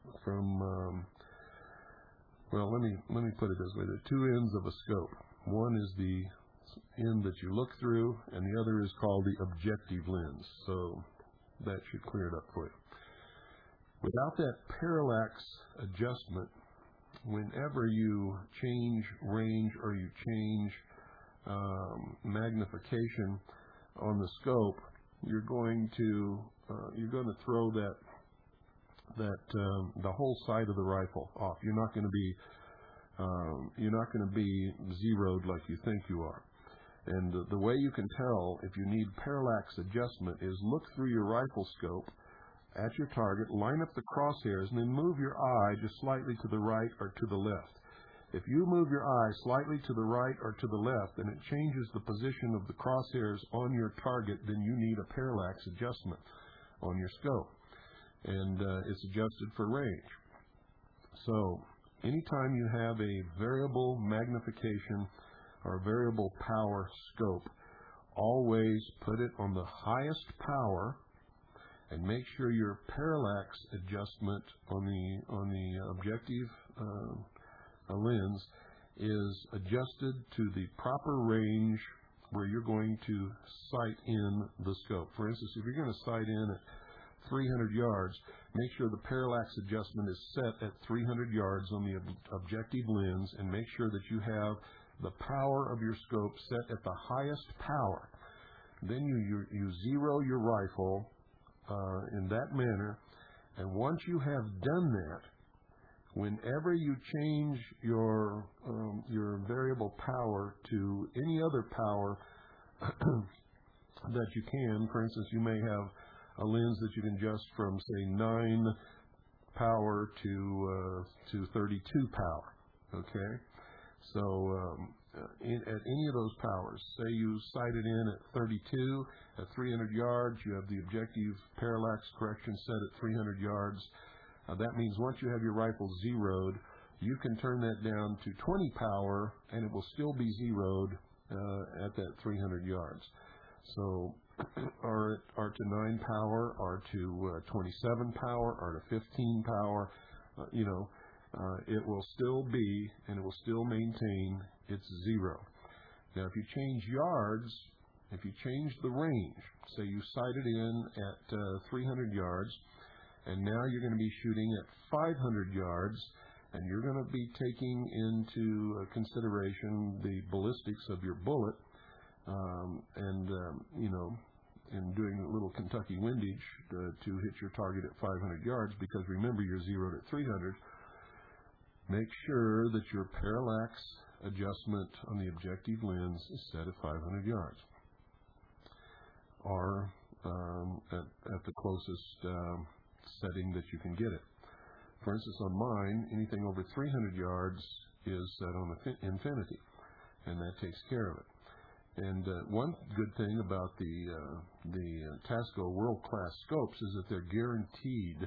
S1: well, let me put it this way. There are two ends of a scope. One is the end that you look through, and the other is called the objective lens. So that should clear it up for you. Without that parallax adjustment, whenever you change range or you change magnification on the scope, you're going to throw the whole sight of the rifle off. You're not going to be zeroed like you think you are. And the way you can tell if you need parallax adjustment is look through your rifle scope at your target, line up the crosshairs, and then move your eye just slightly to the right or to the left. If you move your eye slightly to the right or to the left and it changes the position of the crosshairs on your target, then you need a parallax adjustment on your scope. And it's adjusted for range. So anytime you have a variable magnification or variable power scope, always put it on the highest power and make sure your parallax adjustment on the objective lens is adjusted to the proper range where you're going to sight in the scope. For instance, if you're going to sight in at 300 yards, make sure the parallax adjustment is set at 300 yards on the objective lens, and make sure that you have the power of your scope set at the highest power. Then you zero your rifle in that manner, and once you have done that, whenever you change your variable power to any other power that you can, for instance, you may have a lens that you can adjust from, say, 9 power to 32 power. Okay, so at any of those powers, say you sighted in at 32 at 300 yards, you have the objective parallax correction set at 300 yards. That means once you have your rifle zeroed, you can turn that down to 20 power, and it will still be zeroed at that 300 yards. So, or to 9 power, or to 27 power, or to 15 power, it will still be, and it will still maintain its zero. Now, if you change yards, if you change the range, say you sighted in at 300 yards, and now you're going to be shooting at 500 yards, and you're going to be taking into consideration the ballistics of your bullet, and doing a little Kentucky windage to hit your target at 500 yards, because remember, you're zeroed at 300. Make sure that your parallax adjustment on the objective lens is set at 500 yards, or at the closest setting that you can get it. For instance, on mine, anything over 300 yards is set on infinity, and that takes care of it. And one good thing about the Tasco world-class scopes is that they're guaranteed.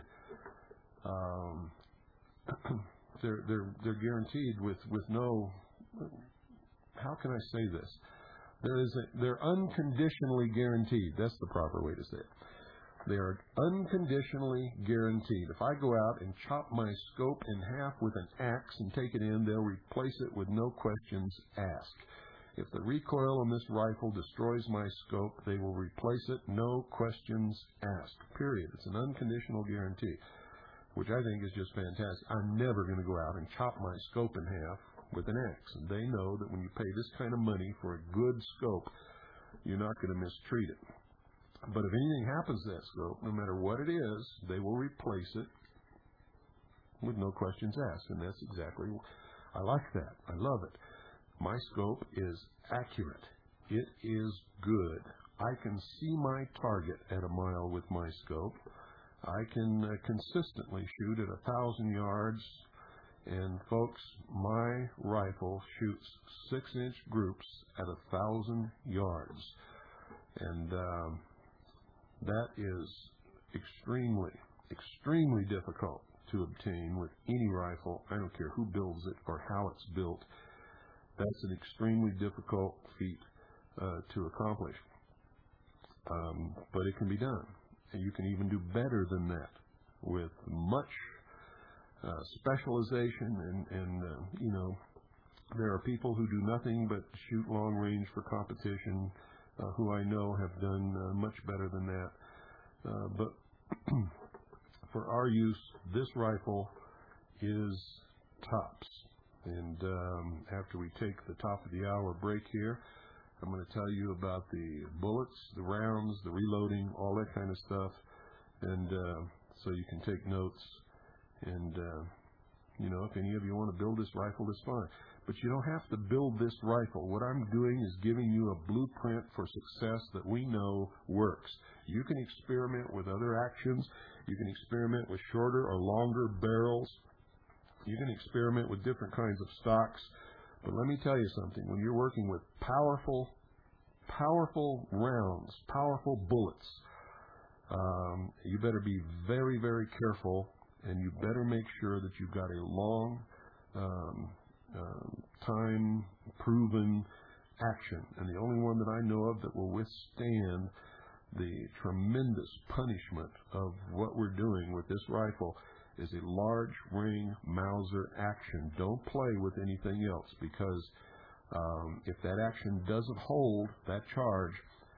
S1: They're guaranteed with no. How can I say this? They're unconditionally guaranteed. That's the proper way to say it. They are unconditionally guaranteed. If I go out and chop my scope in half with an axe and take it in, they'll replace it with no questions asked. If the recoil on this rifle destroys my scope, they will replace it, no questions asked, period. It's an unconditional guarantee, which I think is just fantastic. I'm never going to go out and chop my scope in half with an axe. And they know that when you pay this kind of money for a good scope, you're not going to mistreat it. But if anything happens to that scope, no matter what it is, they will replace it with no questions asked. And that's exactly, I like that. I love it. My scope is accurate. It is good. I can see my target at a mile with my scope. I can consistently shoot at 1,000 yards. And folks, my rifle shoots 6-inch groups at 1,000 yards. And That is extremely, extremely difficult to obtain with any rifle. I don't care who builds it or how it's built. That's an extremely difficult feat to accomplish. But it can be done. And you can even do better than that with much specialization and there are people who do nothing but shoot long range for competition who I know have done much better than that. But for our use, this rifle is tops. And after we take the top of the hour break here, I'm going to tell you about the bullets, the rounds, the reloading, all that kind of stuff. And so you can take notes. And, if any of you want to build this rifle, it's fine. But you don't have to build this rifle. What I'm doing is giving you a blueprint for success that we know works. You can experiment with other actions. You can experiment with shorter or longer barrels. You can experiment with different kinds of stocks. But let me tell you something. When you're working with powerful rounds, powerful bullets, you better be very, very careful, and you better make sure that you've got a long time-proven action. And the only one that I know of that will withstand the tremendous punishment of what we're doing with this rifle is a large ring Mauser action. Don't play with anything else, because if that action doesn't hold that charge,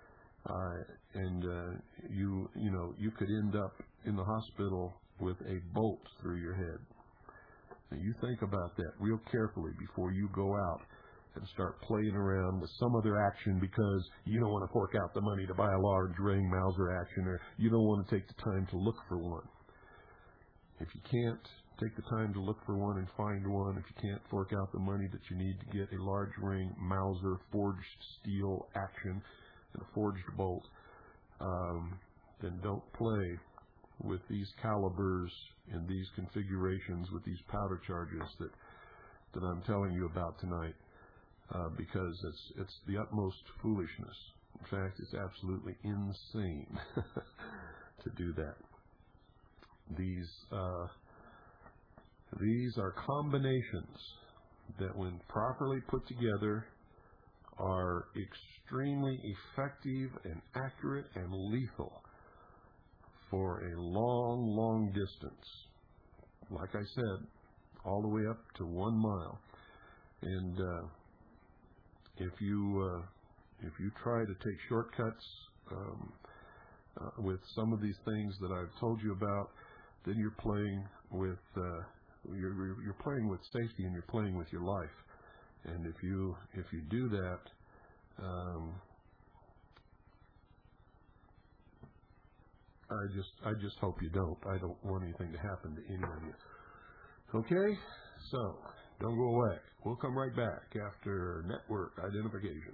S1: you could end up in the hospital with a bolt through your head. Now you think about that real carefully before you go out and start playing around with some other action, because you don't want to fork out the money to buy a large ring Mauser action, or you don't want to take the time to look for one. If you can't take the time to look for one and find one, if you can't fork out the money that you need to get a large ring Mauser forged steel action and a forged bolt, then don't play with these calibers and these configurations with these powder charges that I'm telling you about tonight, because it's the utmost foolishness. In fact, it's absolutely insane to do that. These are combinations that, when properly put together, are extremely effective and accurate and lethal for a long, long distance. Like I said, all the way up to 1 mile. And if you try to take shortcuts with some of these things that I've told you about, then you're playing with you're playing with safety, and you're playing with your life. And if you do that, I just hope you don't. I don't want anything to happen to any of you. Okay, so don't go away. We'll come right back after network identification.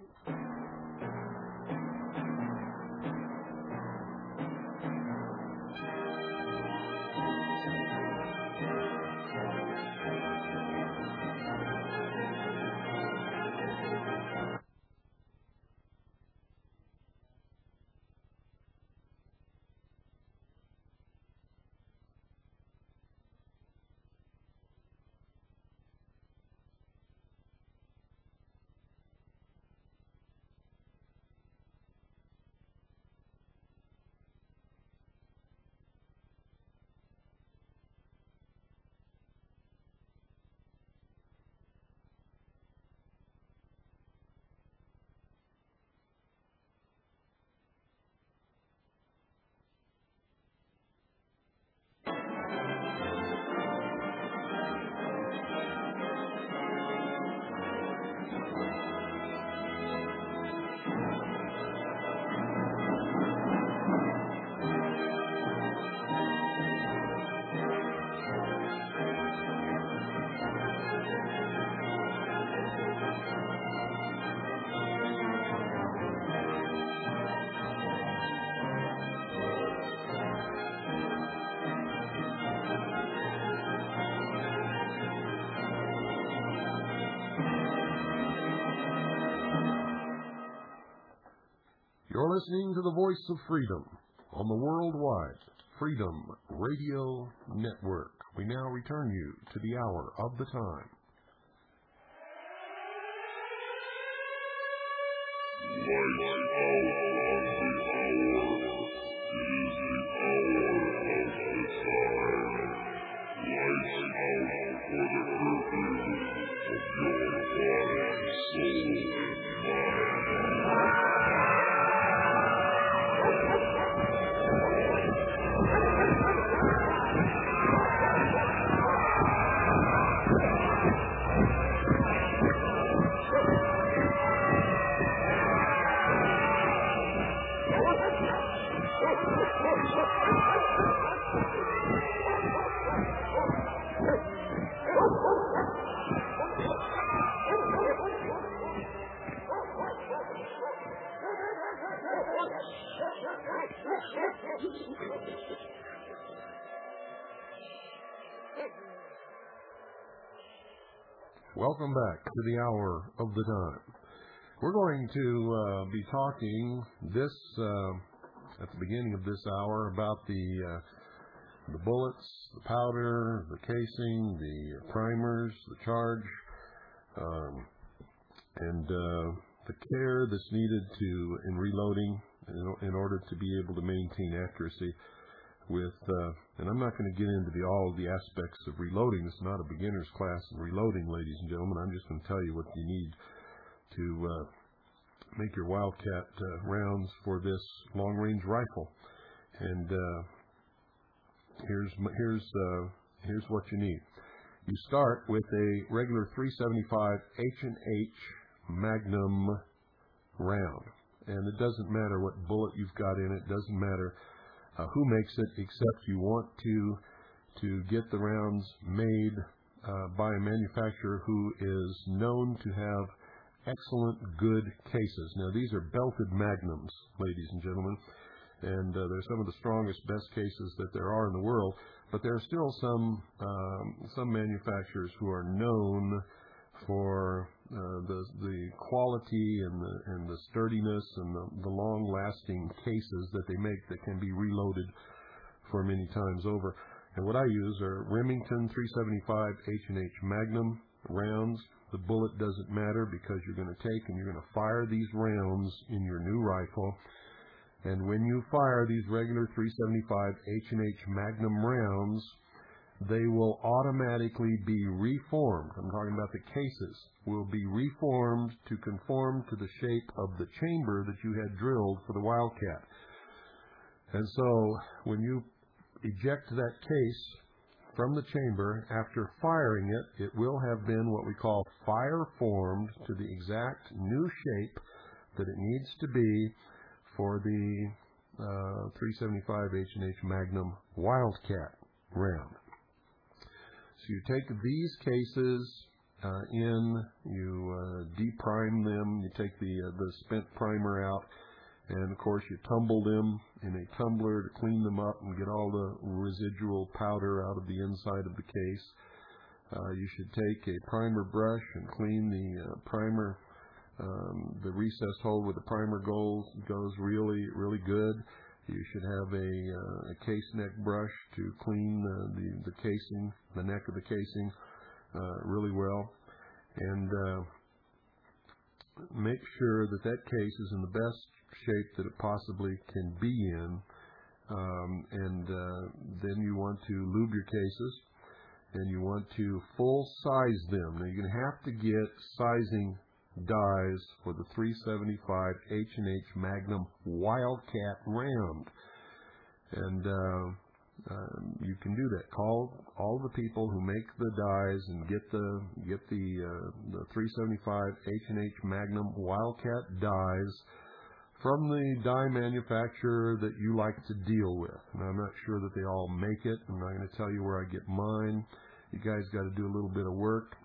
S1: You're listening to the Voice of Freedom, on the worldwide Freedom Radio Network. We now return you to the hour of the time. Welcome back to the hour of the time. We're going to be talking at the beginning of this hour about the bullets, the powder, the casing, the primers, the charge, and the care that's needed in reloading in order to be able to maintain accuracy with, and I'm not going to get into all of the aspects of reloading. This is not a beginner's class in reloading, ladies and gentlemen. I'm just going to tell you what you need to make your Wildcat rounds for this long-range rifle. And here's what you need. You start with a regular .375 H&H Magnum round, and it doesn't matter what bullet you've got in it. Doesn't matter who makes it, except you want to get the rounds made by a manufacturer who is known to have excellent, good cases. Now, these are belted magnums, ladies and gentlemen, and they're some of the strongest, best cases that there are in the world, but there are still some manufacturers who are known for the quality and the sturdiness and the long-lasting cases that they make that can be reloaded for many times over. And what I use are Remington .375 H&H Magnum rounds. The bullet doesn't matter because you're going to take and you're going to fire these rounds in your new rifle. And when you fire these regular .375 H&H Magnum rounds, they will automatically be reformed. I'm talking about the cases. Will be reformed to conform to the shape of the chamber that you had drilled for the Wildcat. And so when you eject that case from the chamber, after firing it, it will have been what we call fire formed to the exact new shape that it needs to be for the .375 H&H Magnum Wildcat round. So you take these cases you deprime them, you take the spent primer out, and of course you tumble them in a tumbler to clean them up and get all the residual powder out of the inside of the case. You should take a primer brush and clean the primer, the recessed hole where the primer goes really, really good. You should have a case neck brush to clean the casing, the neck of the casing, really well, and make sure that case is in the best shape that it possibly can be in, and then you want to lube your cases, and you want to full size them. Now you're going to have to get sizing dies for the .375 H&H Magnum Wildcat round, and you can do that. Call all the people who make the dies and get the .375 H&H Magnum Wildcat dies from the die manufacturer that you like to deal with. And I'm not sure that they all make it. I'm not going to tell you where I get mine. You guys got to do a little bit of work.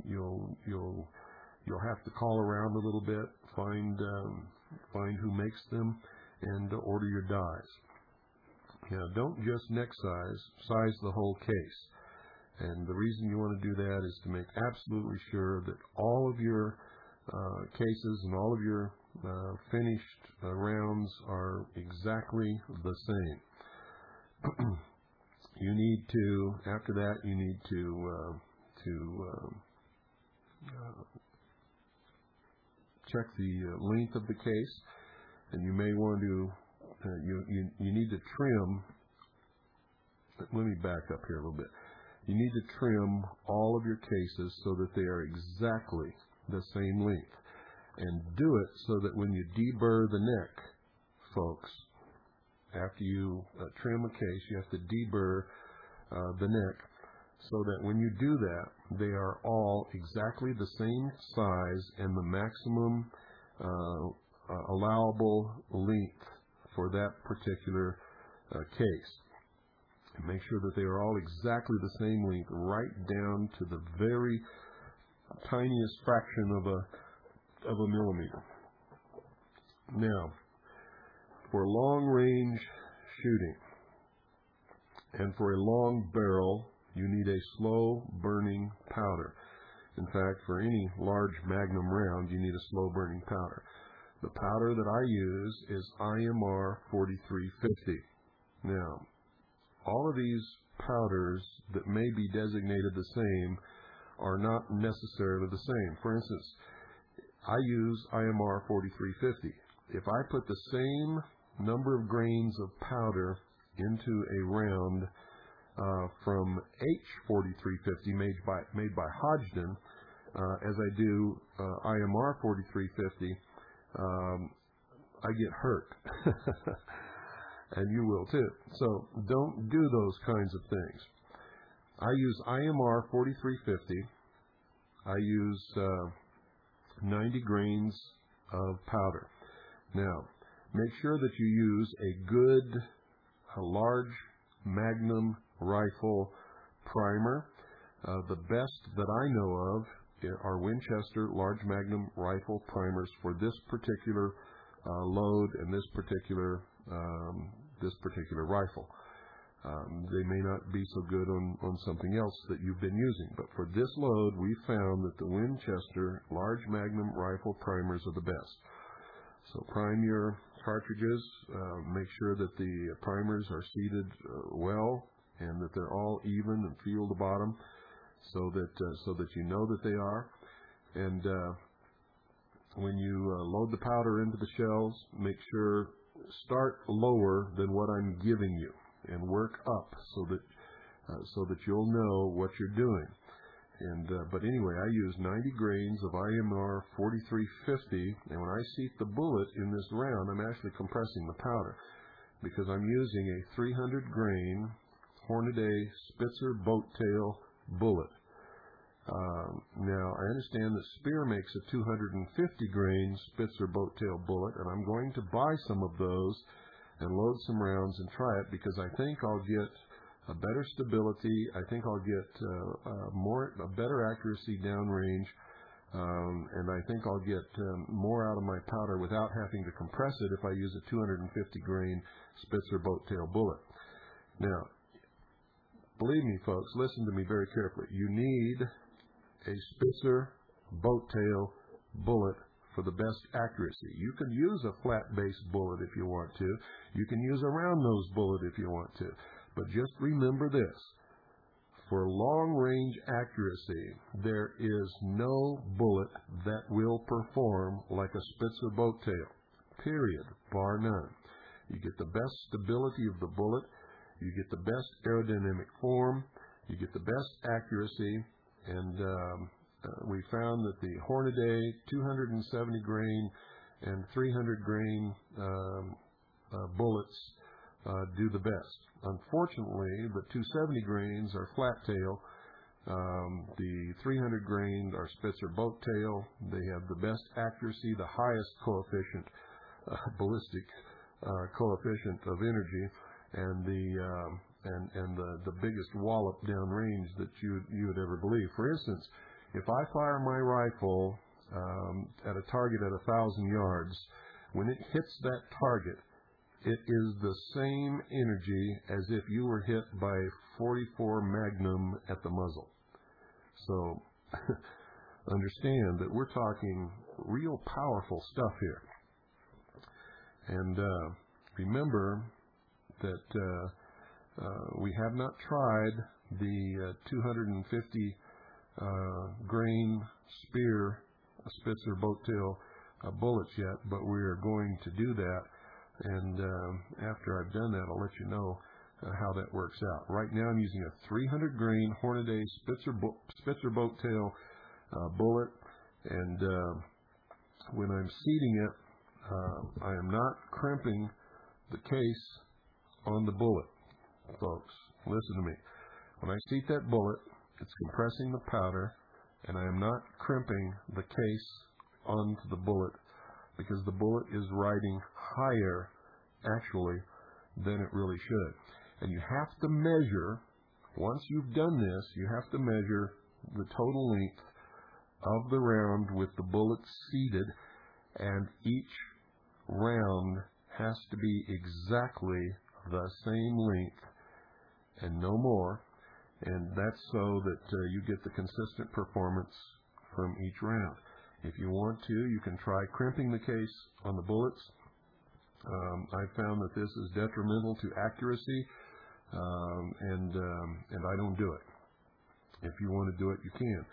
S1: You'll have to call around a little bit, find who makes them, and order your dies. Now, don't just neck size the whole case. And the reason you want to do that is to make absolutely sure that all of your cases and all of your finished rounds are exactly the same. You need to, after that, you need to check the length of the case, and you may want to, you need to trim. Let me back up here a little bit. You need to trim all of your cases so that they are exactly the same length. And do it so that when you deburr the neck, folks, after you trim a case, you have to deburr the neck so that when you do that, they are all exactly the same size and the maximum allowable length for that particular case. And make sure that they are all exactly the same length, right down to the very tiniest fraction of a millimeter. Now, for long-range shooting and for a long barrel, you need a slow-burning powder. In fact, for any large magnum round, you need a slow-burning powder. The powder that I use is IMR 4350. Now, all of these powders that may be designated the same are not necessarily the same. For instance, I use IMR 4350. If I put the same number of grains of powder into a round from H4350 made by Hodgdon, as I do IMR 4350, I get hurt. And you will too. So don't do those kinds of things. I use IMR 4350. I use 90 grains of powder. Now, make sure that you use a large Magnum rifle primer. The best that I know of are Winchester large Magnum rifle primers for this particular load and this particular rifle. They may not be so good on something else that you've been using, but for this load, we found that the Winchester large Magnum rifle primers are the best. So prime your cartridges. Make sure that the primers are seated well and that they're all even and feel the bottom, so that you know that they are. And when you load the powder into the shells, make sure start lower than what I'm giving you and work up so that you'll know what you're doing. And but anyway, I use 90 grains of IMR 4350, and when I seat the bullet in this round, I'm actually compressing the powder because I'm using a 300 grain Hornady Spitzer boat tail bullet. Now, I understand that Speer makes a 250 grain Spitzer boat tail bullet, and I'm going to buy some of those and load some rounds and try it because I think I'll get a better stability. I think I'll get a better accuracy downrange, and I think I'll get more out of my powder without having to compress it if I use a 250 grain Spitzer boat tail bullet. Now, believe me, folks, listen to me very carefully. You need a Spitzer boat tail bullet for the best accuracy. You can use a flat base bullet if you want to. You can use a round nose bullet if you want to. But just remember this. For long range accuracy, there is no bullet that will perform like a Spitzer boat tail. Period. Bar none. You get the best stability of the bullet. You get the best aerodynamic form. You get the best accuracy. And we found that the Hornady 270 grain and 300 grain bullets do the best. Unfortunately, the 270 grains are flat tail. The 300 grain are Spitzer boat tail. They have the best accuracy, the highest coefficient, ballistic coefficient of energy, and the biggest wallop downrange that you would ever believe. For instance, if I fire my rifle at a target at 1,000 yards, when it hits that target, it is the same energy as if you were hit by a 44 Magnum at the muzzle. So understand that we're talking real powerful stuff here. And remember that we have not tried the 250 grain spear Spitzer boat-tail bullets yet, but we are going to do that. And after I've done that, I'll let you know how that works out. Right now I'm using a 300 grain Hornady Spitzer boat-tail bullet, and when I'm seating it, I am not crimping the case on the bullet, folks. Listen to me. When I seat that bullet, it's compressing the powder, and I am not crimping the case onto the bullet because the bullet is riding higher, actually, than it really should. And you have to measure, once you've done this, you have to measure the total length of the round with the bullet seated, and each round has to be exactly the same length and no more. And that's so that you get the consistent performance from each round. If you want to, you can try crimping the case on the bullets. I found that this is detrimental to accuracy, and I don't do it. If you want to do it, you can.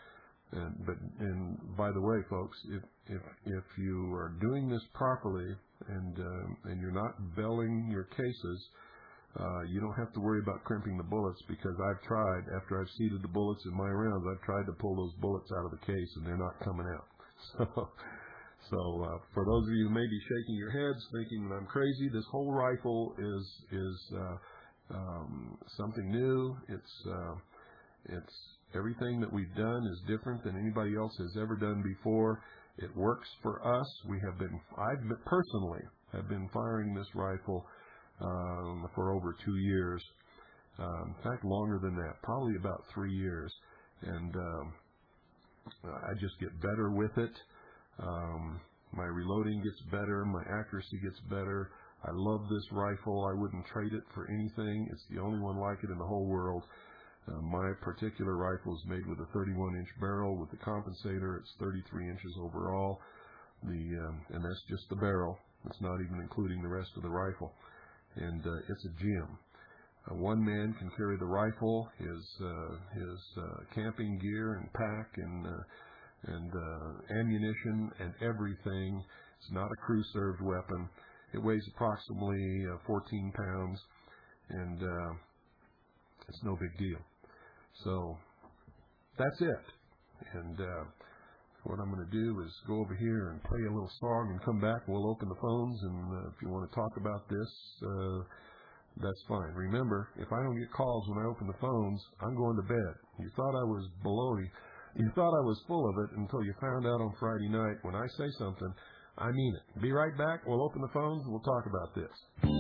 S1: And by the way, folks, if you are doing this properly and you're not belling your cases, you don't have to worry about crimping the bullets, because I've tried, after I've seated the bullets in my rounds, I've tried to pull those bullets out of the case and they're not coming out. So for those of you who may be shaking your heads thinking that I'm crazy, this whole rifle is something new. It's everything that we've done is different than anybody else has ever done before. It works for us. I personally have been firing this rifle for over 2 years. In fact, longer than that, probably about 3 years. And I just get better with it. My reloading gets better. My accuracy gets better. I love this rifle. I wouldn't trade it for anything. It's the only one like it in the whole world. My particular rifle is made with a 31-inch barrel with the compensator. It's 33 inches overall. And that's just the barrel. It's not even including the rest of the rifle. And it's a gem. One man can carry the rifle, his camping gear and pack and ammunition and everything. It's not a crew-served weapon. It weighs approximately 14 pounds, and it's no big deal. So that's it. And what I'm going to do is go over here and play a little song and come back, and we'll open the phones. And if you want to talk about this, that's fine. Remember, if I don't get calls when I open the phones, I'm going to bed. You thought I was baloney. You thought I was full of it until you found out on Friday night. When I say something, I mean it. Be right back. We'll open the phones and we'll talk about this.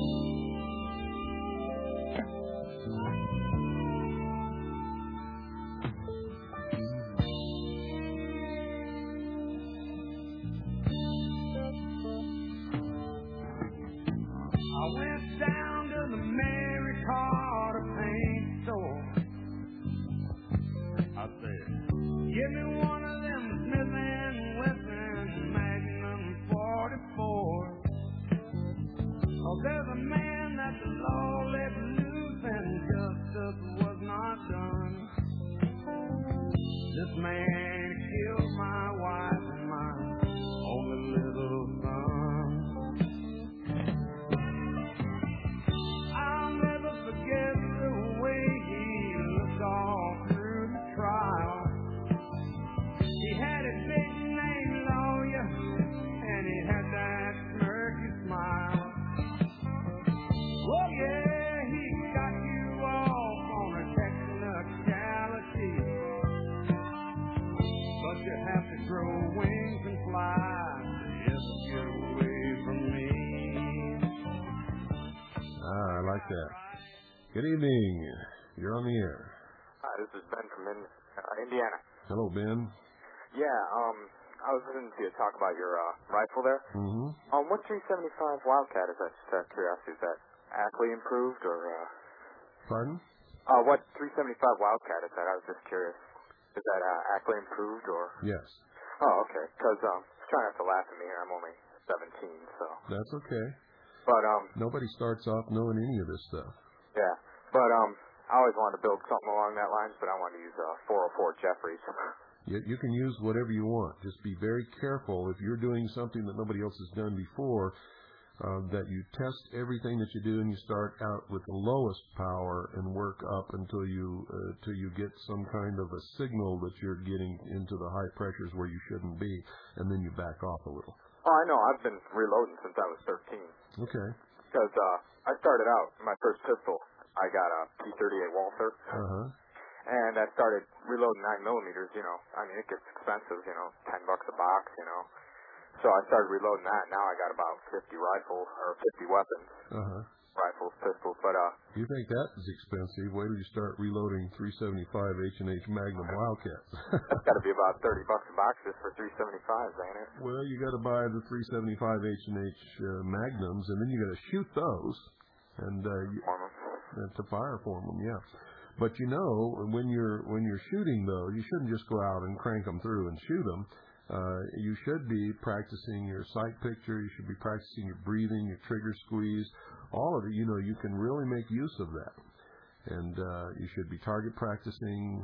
S2: I went down to the Mary Carter paint store. I said, give me one of them Smith & Wesson Magnum 44. Oh, there's a man that the law let loose and justice was not done. This man killed my wife and my only little son. I'll never forget the way he looked all through the trial. He had a big name lawyer, and he had that smirky smile. Oh yeah, he got you off on a technicality, but you have to grow wings and fly to ever get away from me.
S1: I like that. Good evening. You're on the air.
S4: Hi, this is Ben from Indiana.
S1: Hello, Ben.
S4: Yeah, I was listening to you talk about your rifle there.
S1: Mm-hmm.
S4: What 375 Wildcat is that? Just out of curiosity, is that Ackley improved or?
S1: Pardon?
S4: What 375 Wildcat is that? I was just curious. Is that Ackley improved or?
S1: Yes.
S4: Oh, okay. Because try not to laugh at me here. I'm only 17, so.
S1: That's okay.
S4: But
S1: nobody starts off knowing any of this stuff.
S4: Yeah, but I always wanted to build something along that lines, but I wanted to use 404 Jeffries.
S1: You can use whatever you want. Just be very careful if you're doing something that nobody else has done before. That you test everything that you do, and you start out with the lowest power and work up until you get some kind of a signal that you're getting into the high pressures where you shouldn't be, and then you back off a little.
S4: Oh, I know. I've been reloading since I was 13.
S1: Okay.
S4: Because I started out, my first pistol, I got a P38 Walther.
S1: Uh-huh.
S4: And I started reloading 9mm, I mean, it gets expensive, $10 a box, So I started reloading that. Now I got about 50 rifles, or 50 weapons.
S1: Uh-huh.
S4: Rifles, pistols, but
S1: You think that is expensive? Wait till you start reloading 375 H&H Magnum Wildcats.
S4: That's got to be about $30 a box just for 375s, ain't it?
S1: Well, you got to buy the 375 H&H Magnums, and then you got to shoot those and to fire for them, yeah. But when you're shooting those, you shouldn't just go out and crank them through and shoot them. You should be practicing your sight picture. You should be practicing your breathing, your trigger squeeze, all of it. You can really make use of that. And you should be target practicing,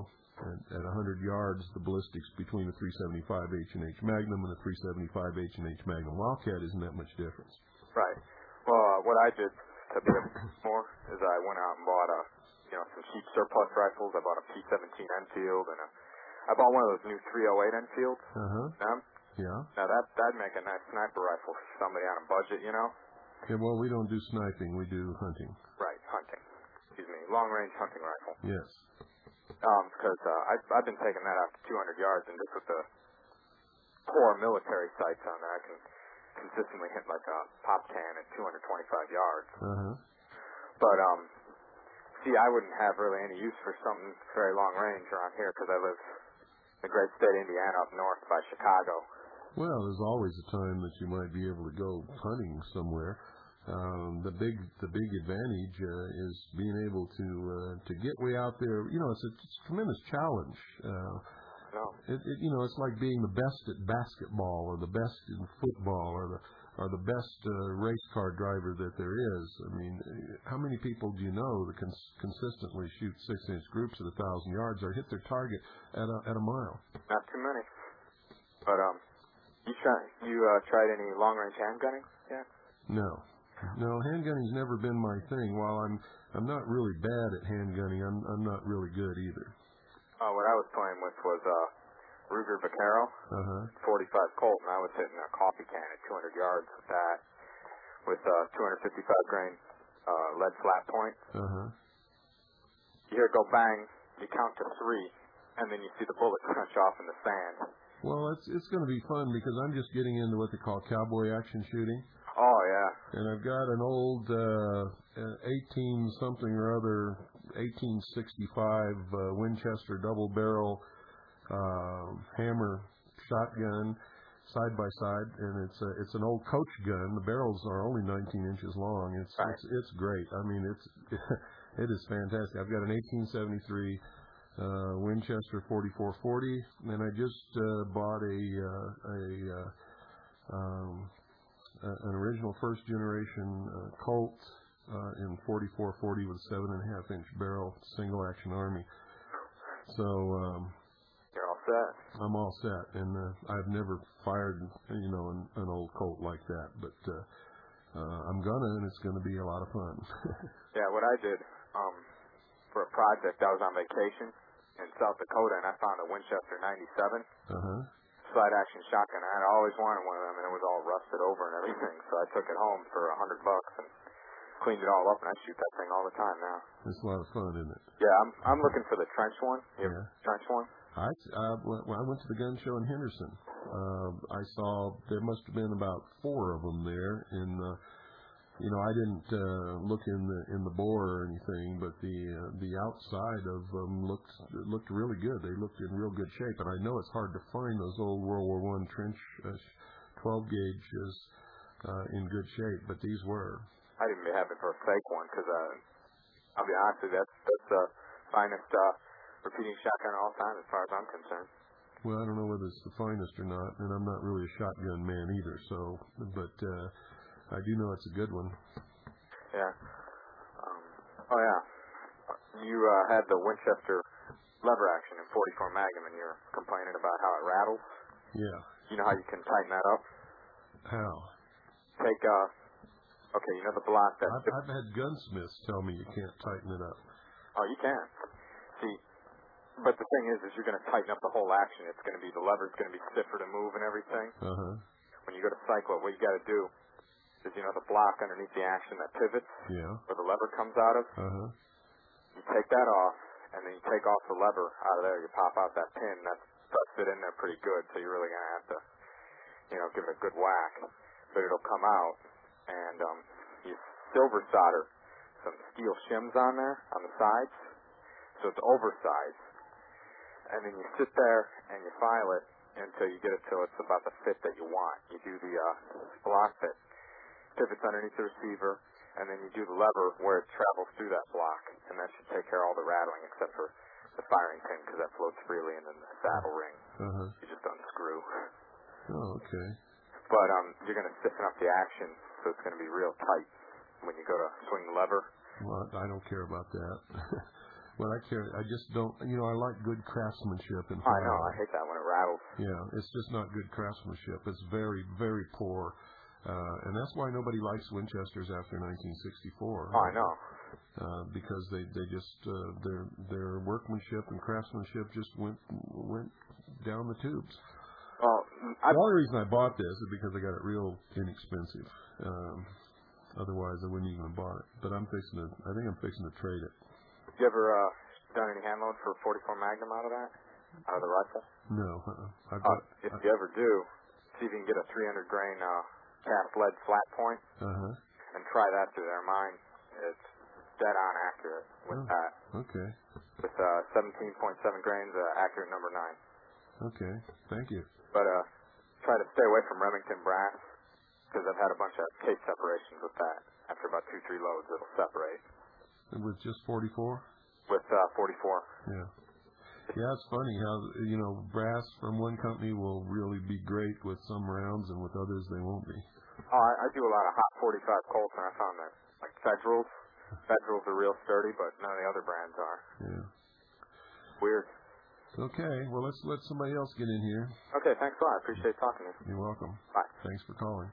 S1: at 100 yards, the ballistics between a 375 H&H Magnum and a 375 H&H Magnum Wildcat isn't that much difference.
S4: Right. Well, what I did to be more is I went out and bought some cheap surplus rifles. I bought a P17 Enfield and I bought one of those new 308 Enfields.
S1: Yeah.
S4: Now that'd make a nice sniper rifle for somebody on a budget,
S1: Yeah, well, we don't do sniping. We do hunting.
S4: Right, hunting. Excuse me, long-range hunting rifle.
S1: Yes.
S4: Because I've been taking that out to 200 yards, and just with the core military sights on there, I can consistently hit like a pop can at 225 yards.
S1: Uh-huh.
S4: But see, I wouldn't have really any use for something very long range around here because I live in the great state of Indiana up north by Chicago.
S1: Well, there's always a time that you might be able to go hunting somewhere. The big advantage is being able to get way out there. It's a tremendous challenge. It's like being the best at basketball or the best in football or the best race car driver that there is. I mean, how many people do you know that can consistently shoot 6-inch groups at 1,000 yards or hit their target at a mile?
S4: Not too many. But you tried any long-range handgunning yet?
S1: No, handgunning's never been my thing. While I'm not really bad at handgunning, I'm not really good either.
S4: What I was playing with was Ruger Vaquero, 45 Colt, and I was hitting a coffee can at 200 yards with that, with 255 grain lead flat point. You hear it go bang, you count to 3, and then you see the bullet crunch off in the sand.
S1: Well, it's going to be fun because I'm just getting into what they call cowboy action shooting.
S4: Oh, yeah.
S1: And I've got an old 18-something or other, 1865 Winchester double-barrel hammer shotgun side by side, and it's an old coach gun. The barrels are only 19 inches long. It's great. I mean, it is fantastic. I've got an 1873 Winchester 4440, and I just bought an original first generation Colt in 4440 with a 7.5-inch barrel, single action Army. So
S4: you're all set.
S1: I'm all set, and I've never fired an old Colt like that, but I'm gonna, and it's gonna be a lot of fun.
S4: Yeah, what I did for a project, I was on vacation in South Dakota, and I found a Winchester 97 slide action shotgun. I had always wanted one of them, and it was all rusted over and everything, so I took it home for $100 and cleaned it all up, and I shoot that thing all the time now.
S1: It's a lot of fun, isn't it?
S4: Yeah, I'm looking for the trench one. Trench one?
S1: When I went to the gun show in Henderson, I saw there must have been about 4 of them there, and I didn't look in the bore or anything, but the outside of them looked really good. They looked in real good shape, and I know it's hard to find those old World War I trench 12 gauges in good shape, but these were.
S4: I'd even be happy for a fake one because I'll be honest with you, that's the finest repeating shotgun of all time as far as I'm concerned.
S1: Well, I don't know whether it's the finest or not, and I'm not really a shotgun man either. So, but I do know it's a good one.
S4: Yeah. Oh, yeah. You had the Winchester lever action in 44 Magnum, and you're complaining about how it rattles.
S1: Yeah.
S4: You know how you can tighten that up?
S1: How?
S4: Take, okay, you know the block that...
S1: I've had gunsmiths tell me you can't tighten it up.
S4: Oh, you can. See, but the thing is you're going to tighten up the whole action. It's going to be, the lever's going to be stiffer to move and everything.
S1: Uh-huh.
S4: When you go to cycle it, what you got to do is, you know, the block underneath the action that pivots, where the lever comes out of, you take that off, and then you take off the lever out of there. You pop out that pin. That starts fit in there pretty good, so you're really going to have to, you know, give it a good whack. But it'll come out, and you silver solder some steel shims on there, on the sides, so it's oversized. And then you sit there, and you file it until you get it till it's about the fit that you want. You do the block that pivots underneath the receiver, and then you do the lever where it travels through that block, and that should take care of all the rattling except for the firing pin, because that floats freely into the saddle ring. You just unscrew.
S1: Oh, okay.
S4: But you're going to stiffen up the action, so it's going to be real tight when you go to swing the lever.
S1: Well, I don't care about that. Well, I just don't, you know, I like good craftsmanship. And
S4: I know, I hate that when it rattles.
S1: Yeah, it's just not good craftsmanship. It's very, very poor. And that's why nobody likes Winchesters after 1964.
S4: Oh, I know.
S1: Because they just, their workmanship and craftsmanship just went down the tubes.
S4: Well,
S1: the only reason I bought this is because I got it real inexpensive. Otherwise, I wouldn't even have bought it. But I think I'm fixing to trade it.
S4: You ever done any hand load for 44 Magnum out of that? Out of the rifle?
S1: No.
S4: If you ever do, see if you can get a 300 grain cast lead flat point, and try that through there. Mine, it's dead on accurate with that.
S1: Okay.
S4: With 17.7 grains, accurate number 9.
S1: Okay. Thank you.
S4: But try to stay away from Remington brass, because I've had a bunch of case separations with that. After about 2-3 loads, it'll separate.
S1: With just 44?
S4: With 44.
S1: Yeah. Yeah, it's funny how, you know, brass from one company will really be great with some rounds, and with others they won't be.
S4: Oh, I do a lot of hot 45 Colts, and I found that, like Federals are real sturdy, but none of the other brands are.
S1: Yeah.
S4: Weird.
S1: Okay, well, let's let somebody else get in here.
S4: Okay, thanks a lot. I appreciate talking to you.
S1: You're welcome.
S4: Bye.
S1: Thanks for calling.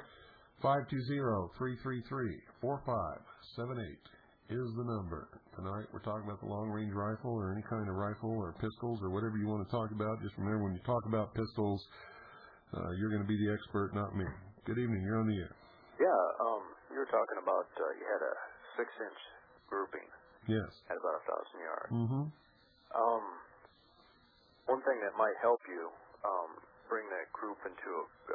S1: 520-333-4578 is the number. Tonight we're talking about the long-range rifle or any kind of rifle or pistols or whatever you want to talk about. Just remember, when you talk about pistols, you're going to be the expert, not me. Good evening. You're on the air.
S5: Yeah, you were talking about you had a 6-inch grouping.
S1: Yes.
S5: At about 1,000 yards.
S1: Mm-hmm.
S5: One thing that might help you bring that group into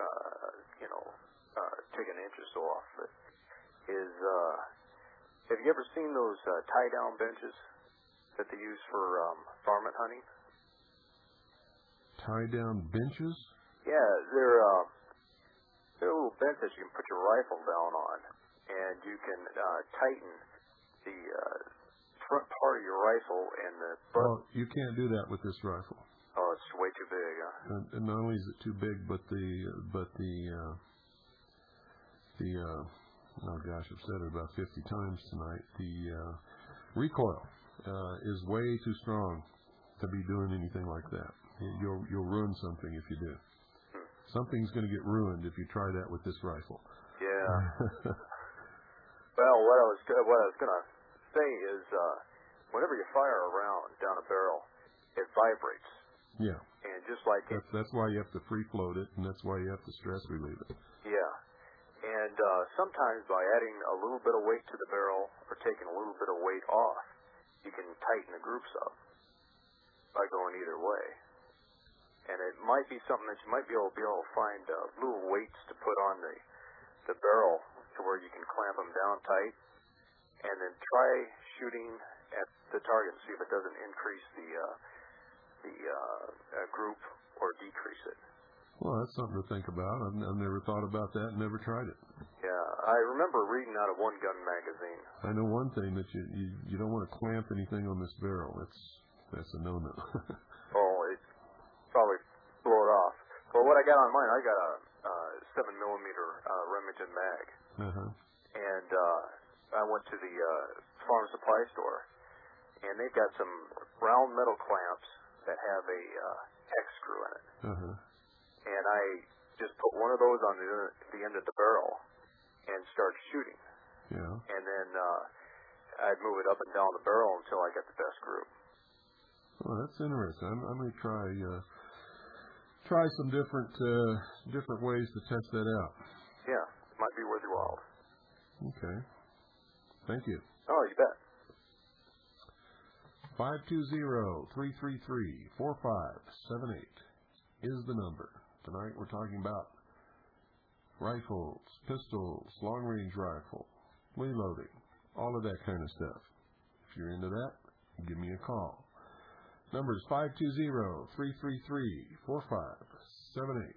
S5: take an inch or so off it is have you ever seen those tie-down benches that they use for varmint hunting?
S1: Tie-down benches?
S5: Yeah, they're little bench that you can put your rifle down on, and you can tighten the front part of your rifle and the butt.
S1: Oh, you can't do that with this rifle.
S5: Oh, it's way too big, huh?
S1: And not only is it too big, but the oh gosh, I've said it about 50 times tonight. The recoil is way too strong to be doing anything like that. You'll ruin something if you do. Something's going to get ruined if you try that with this rifle.
S5: Yeah. Well, what I was going to say is, whenever you fire a round down a barrel, it vibrates.
S1: Yeah.
S5: And just like
S1: that's why you have to free float it, and that's why you have to stress relieve it.
S5: Yeah. And sometimes by adding a little bit of weight to the barrel or taking a little bit of weight off, you can tighten the groups up by going either way. And it might be something that you might be able to find little weights to put on the barrel to where you can clamp them down tight, and then try shooting at the target and see if it doesn't increase the group or decrease it.
S1: Well, that's something to think about. I've never thought about that and never tried it.
S5: Yeah, I remember reading out of One Gun magazine.
S1: I know one thing, that you don't want to clamp anything on this barrel. That's a no-no.
S5: Oh, it probably blow it off. Well, what I got on mine, I got a 7mm Remington mag.
S1: Uh-huh.
S5: And I went to the farm supply store, and they've got some round metal clamps that have a hex screw in it.
S1: Uh-huh.
S5: And I just put one of those on the end of the barrel and start shooting.
S1: Yeah.
S5: And then I'd move it up and down the barrel until I got the best group.
S1: Well, that's interesting. I may try some different ways to test that out.
S5: Yeah, might be worth your while.
S1: Okay. Thank you.
S5: Oh, you bet.
S1: 520-333-4578 is the number. Tonight we're talking about rifles, pistols, long-range rifle, reloading, all of that kind of stuff. If you're into that, give me a call. Number is 520-333-4578.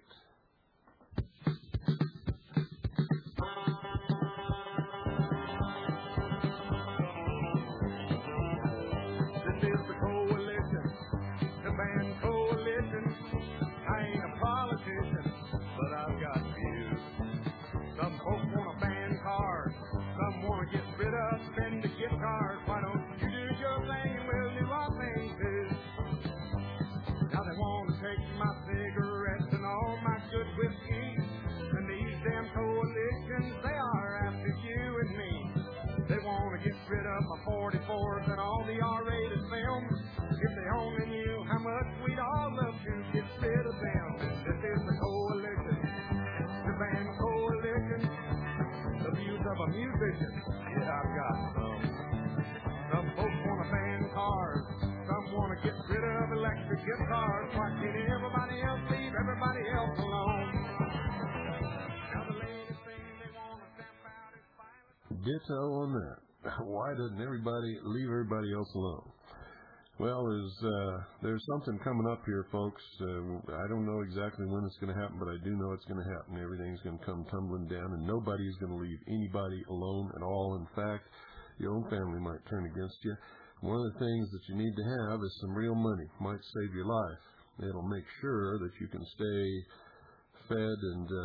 S1: Ditto on that. Why doesn't everybody leave everybody else alone? Well, there's something coming up here, folks. I don't know exactly when it's going to happen, but I do know it's going to happen. Everything's going to come tumbling down, and nobody's going to leave anybody alone at all. In fact, your own family might turn against you. One of the things that you need to have is some real money. Might save your life. It'll make sure that you can stay fed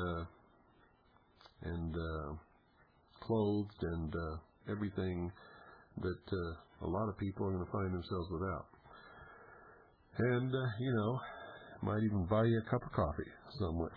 S1: and clothed and everything that a lot of people are going to find themselves without. And, might even buy you a cup of coffee somewhere.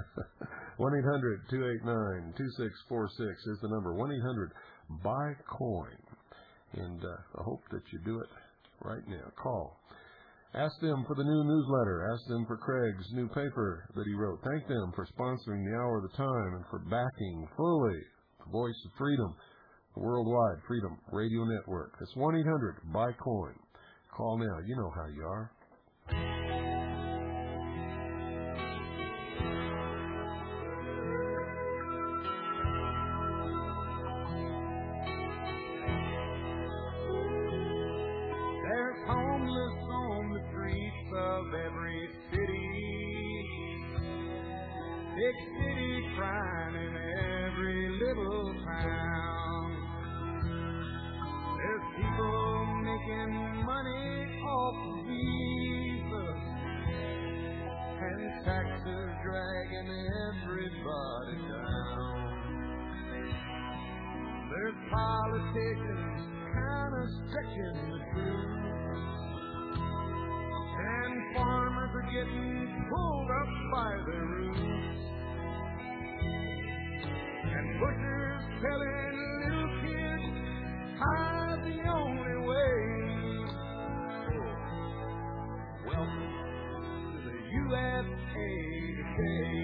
S1: 1-800-289-2646 is the number. 1-800-BUY-COIN. And I hope that you do it right now. Call. Ask them for the new newsletter. Ask them for Craig's new paper that he wrote. Thank them for sponsoring the Hour of the Time and for backing fully the Voice of Freedom, the Worldwide Freedom Radio Network. It's 1-800-BUY-COIN. Call now. You know how you are.
S2: There's homeless on the streets of every city, big city crying in every little town. There's people making money off Jesus, and taxes dragging everybody down. There's politicians kind of stretching the truth, and farmers are getting pulled up by their roots, and pushers telling little kids high's the only way. Welcome to the USA today.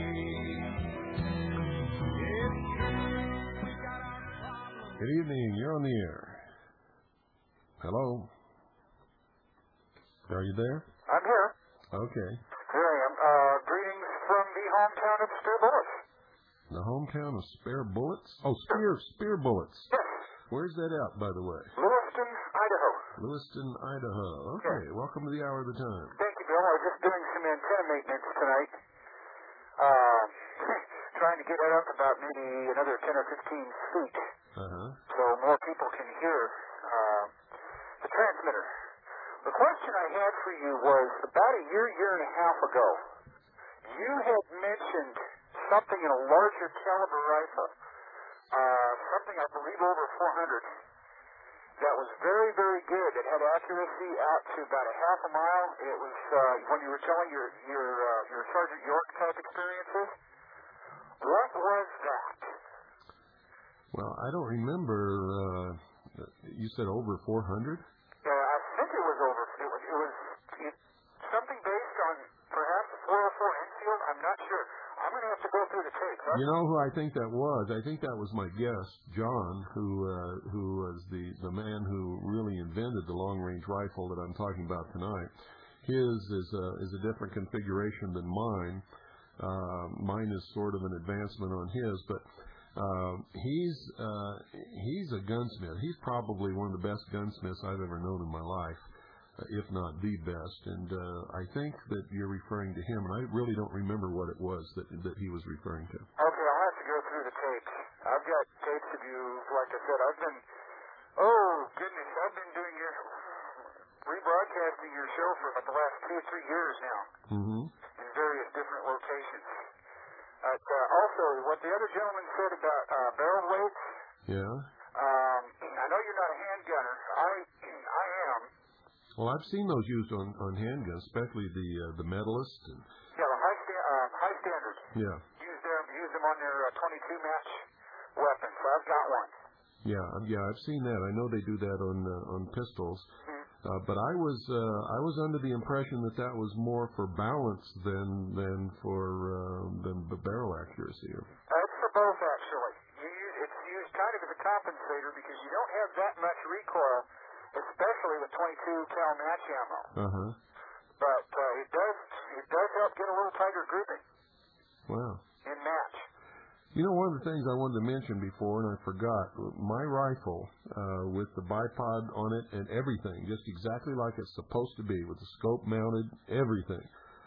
S2: It's true, we got our problems.
S1: Good evening. You're on the air. Hello? Are you there?
S6: I'm here.
S1: Okay.
S6: Here I am. Greetings from the hometown of Spear Bullets.
S1: The hometown of Spare Bullets? Oh, Spear Bullets.
S6: Yes.
S1: Where's that out, by the way?
S6: Lewiston, Idaho.
S1: Lewiston, Idaho. Okay.
S6: Yes.
S1: Welcome to the Hour of the Time.
S6: Thank you, Bill. I was just doing some antenna maintenance tonight. Trying to get it up about maybe another 10 or 15 feet.
S1: Uh-huh.
S6: So more people can hear the transmitter. The question I had for you was, about a year and a half ago, you had mentioned something in a larger caliber rifle, something I believe over 400, that was very, very good. It had accuracy out to about a half a mile. It was when you were telling your Sergeant York type experiences. What was that?
S1: Well, I don't remember. You said over 400?
S6: I think it was over. It was something based on perhaps 404 Enfield. I'm not sure. I'm going to have to go through the tape.
S1: You know who I think that was? I think that was my guest, John, who was the man who really invented the long-range rifle that I'm talking about tonight. His is a different configuration than mine. Mine is sort of an advancement on his, but he's a gunsmith. He's probably one of the best gunsmiths I've ever known in my life, if not the best. And I think that you're referring to him, and I really don't remember what it was that he was referring to.
S6: Okay, I'll have to go through the tapes. I've got tapes of you, like I said, I've been doing rebroadcasting your show for about the last 2 or 3 years now, in various different locations. Also, what the other gentleman said about barrel weights.
S1: Yeah.
S6: I know you're not a handgunner. I am.
S1: Well, I've seen those used on handguns, especially the Medalist. And
S6: yeah, the high standard.
S1: Yeah.
S6: Use them on their 22 match weapons. So I've got one.
S1: Yeah, I've seen that. I know they do that on pistols. But I was under the impression that was more for balance than for the barrel accuracy.
S6: It's for both, actually. It's used kind of as a compensator because you don't have that much recoil, especially with 22 cal match ammo. But it does help get a little tighter grouping.
S1: Wow.
S6: In match.
S1: You know, one of the things I wanted to mention before, and I forgot, my rifle with the bipod on it and everything, just exactly like it's supposed to be, with the scope mounted, everything.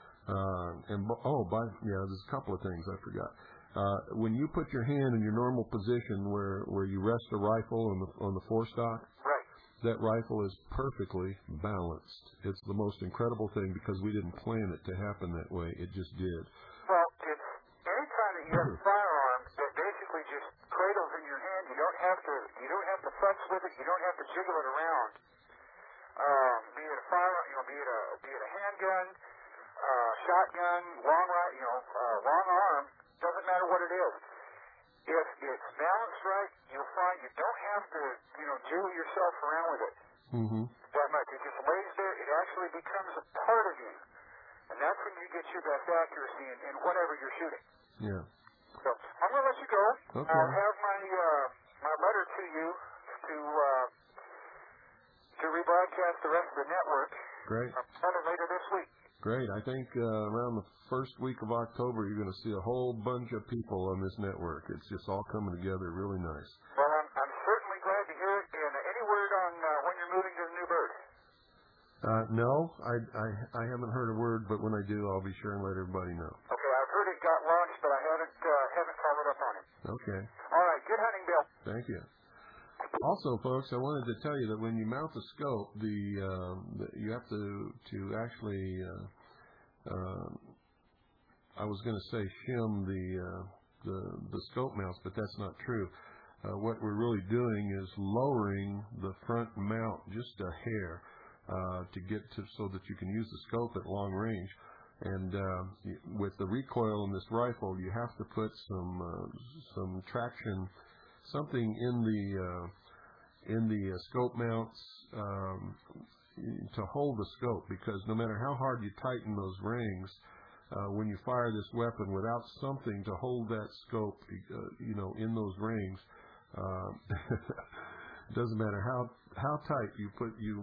S1: There's a couple of things I forgot. When you put your hand in your normal position where you rest the rifle on the forestock,
S6: right,
S1: that rifle is perfectly balanced. It's the most incredible thing because we didn't plan it to happen that way. It just did.
S6: Well, it's anytime that you have a firearm that basically just cradles in your hand, you don't have to futz with it, you don't have to jiggle it around. Be it a firearm, be it a handgun, shotgun, long arm, doesn't matter what it is. If it's balanced right, you'll find you don't have to, jiggle yourself around with it that much. It just lays there. It actually becomes a part of you. And that's when you get your best accuracy in whatever you're shooting.
S1: Yeah.
S6: So I'm going to let you go.
S1: Okay.
S6: I'll have my letter to you to rebroadcast the rest of the network.
S1: Great.
S6: Later this week.
S1: Great. I think around the first week of October, you're going to see a whole bunch of people on this network. It's just all coming together really nice.
S6: Well, I'm certainly glad to hear it. And any word on when you're moving to the new bird?
S1: No, I haven't heard a word, but when I do, I'll be sure and let everybody know.
S6: Okay, I've heard it got launched, but I haven't followed up on it.
S1: Okay.
S6: All right, good hunting, Bill.
S1: Thank you. Also, folks, I wanted to tell you that when you mount the scope, you have to actually, I was going to say shim the scope mounts, but that's not true. What we're really doing is lowering the front mount just a hair to get to so that you can use the scope at long range. And with the recoil in this rifle, you have to put some traction, something in the scope mounts to hold the scope, because no matter how hard you tighten those rings, when you fire this weapon without something to hold that scope, in those rings, doesn't matter how tight you put you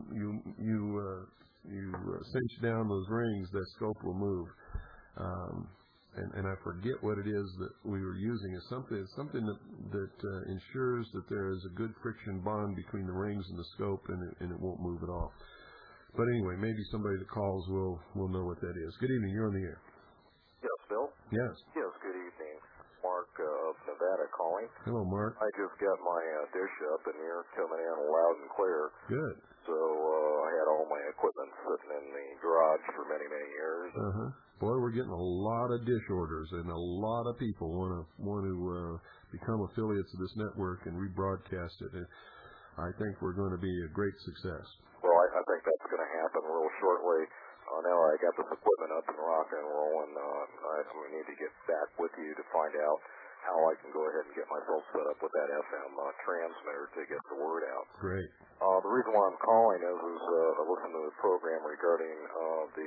S1: cinch down those rings, that scope will move. And I forget what it is that we were using. It's something that ensures that there is a good friction bond between the rings and the scope, and it won't move at all. But anyway, maybe somebody that calls will know what that is. Good evening. You're on the air.
S7: Yes, Bill?
S1: Yes.
S7: Yes, good evening. Mark of Nevada calling.
S1: Hello, Mark.
S7: I just got my dish up, and you're coming in loud and clear.
S1: Good.
S7: So I had all my equipment sitting in the garage for many, many years.
S1: Boy, we're getting a lot of dish orders, and a lot of people want to become affiliates of this network and rebroadcast it. And I think we're going to be a great success.
S7: Well, I think that's going to happen real shortly. Now I got this equipment up and rocking and rolling. I need to get back with you to find out how I can go ahead and get myself set up with that FM transmitter to get the word out.
S1: Great.
S7: The reason why I'm calling is I listened to the program regarding the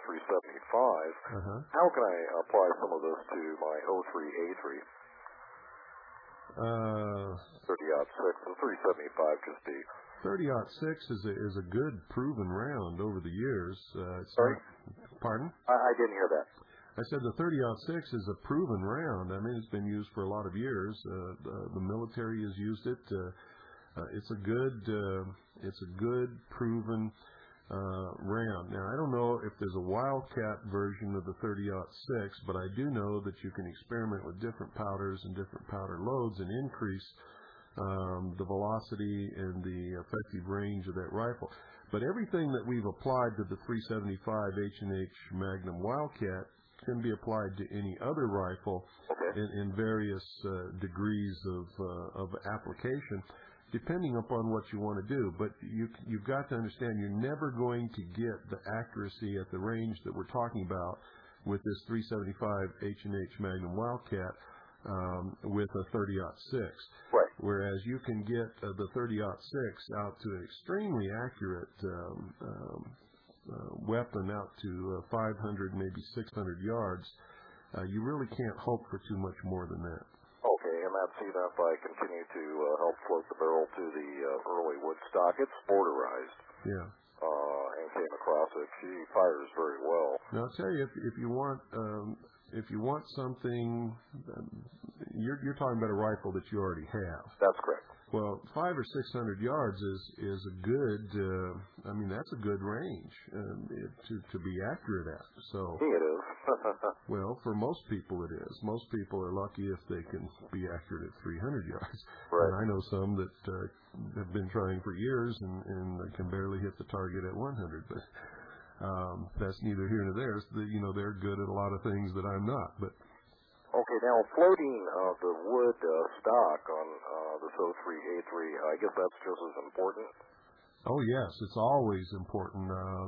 S7: 375. How can I apply some of this to my 03A3? 30-06, the 375 just be.
S1: 30-06 is a good proven round over the years.
S7: Sorry?
S1: Pardon?
S7: I didn't hear that.
S1: I said the 30-06 is a proven round. I mean, it's been used for a lot of years. The military has used it. It's a good proven round. Now, I don't know if there's a Wildcat version of the 30-06, but I do know that you can experiment with different powders and different powder loads and increase the velocity and the effective range of that rifle. But everything that we've applied to the 375 H&H Magnum Wildcat can be applied to any other rifle in various degrees of application, depending upon what you want to do. But you've got to understand you're never going to get the accuracy at the range that we're talking about with this 375 H&H Magnum Wildcat with a 30-06.
S7: Right.
S1: Whereas you can get the 30-06 out to an extremely accurate weapon out to 500, maybe 600 yards. You really can't hope for too much more than that.
S7: Okay, and that's even if I continue to help float the barrel to the early Woodstock. It's borderized.
S1: Yeah.
S7: And came across it. She fires very well.
S1: Now I'll tell you, if you want something, you're talking about a rifle that you already have.
S7: That's correct.
S1: Well, 500 or 600 yards is a good. That's a good range to be accurate at. So
S7: it is.
S1: Well, for most people it is. Most people are lucky if they can be accurate at 300 yards.
S7: Right.
S1: And I know some that have been trying for years and can barely hit the target at 100. But that's neither here nor there. They're good at a lot of things that I'm not. But
S7: okay, now floating the wood stock on this 03A3, I guess that's just as important.
S1: Oh yes, it's always important.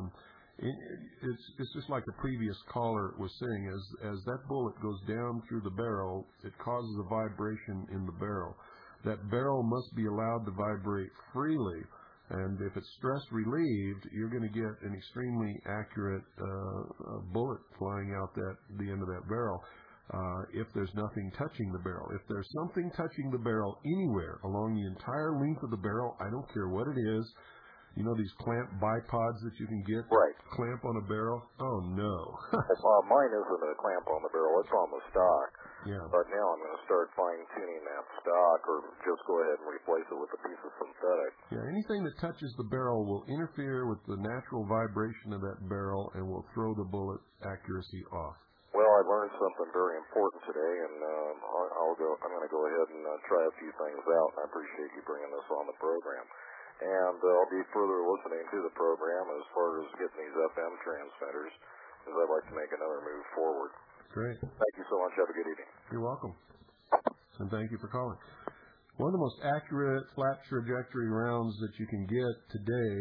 S1: It's just like the previous caller was saying. As that bullet goes down through the barrel, it causes a vibration in the barrel. That barrel must be allowed to vibrate freely. And if it's stress relieved, you're going to get an extremely accurate bullet flying out the end of that barrel. If there's nothing touching the barrel. If there's something touching the barrel anywhere along the entire length of the barrel, I don't care what it is. You know these clamp bipods that you can get?
S7: Right.
S1: Clamp on a barrel? Oh, no.
S7: Mine isn't a clamp on the barrel. It's on the stock.
S1: Yeah.
S7: But now I'm going to start fine-tuning that stock or just go ahead and replace it with a piece of synthetic.
S1: Yeah, anything that touches the barrel will interfere with the natural vibration of that barrel and will throw the bullet accuracy off.
S7: Well, I learned something very important today, and I'm going to go ahead and try a few things out, and I appreciate you bringing this on the program. And I'll be further listening to the program as far as getting these FM transmitters, as I'd like to make another move forward.
S1: Great.
S7: Thank you so much. Have a good evening.
S1: You're welcome. And thank you for calling. One of the most accurate flat trajectory rounds that you can get today,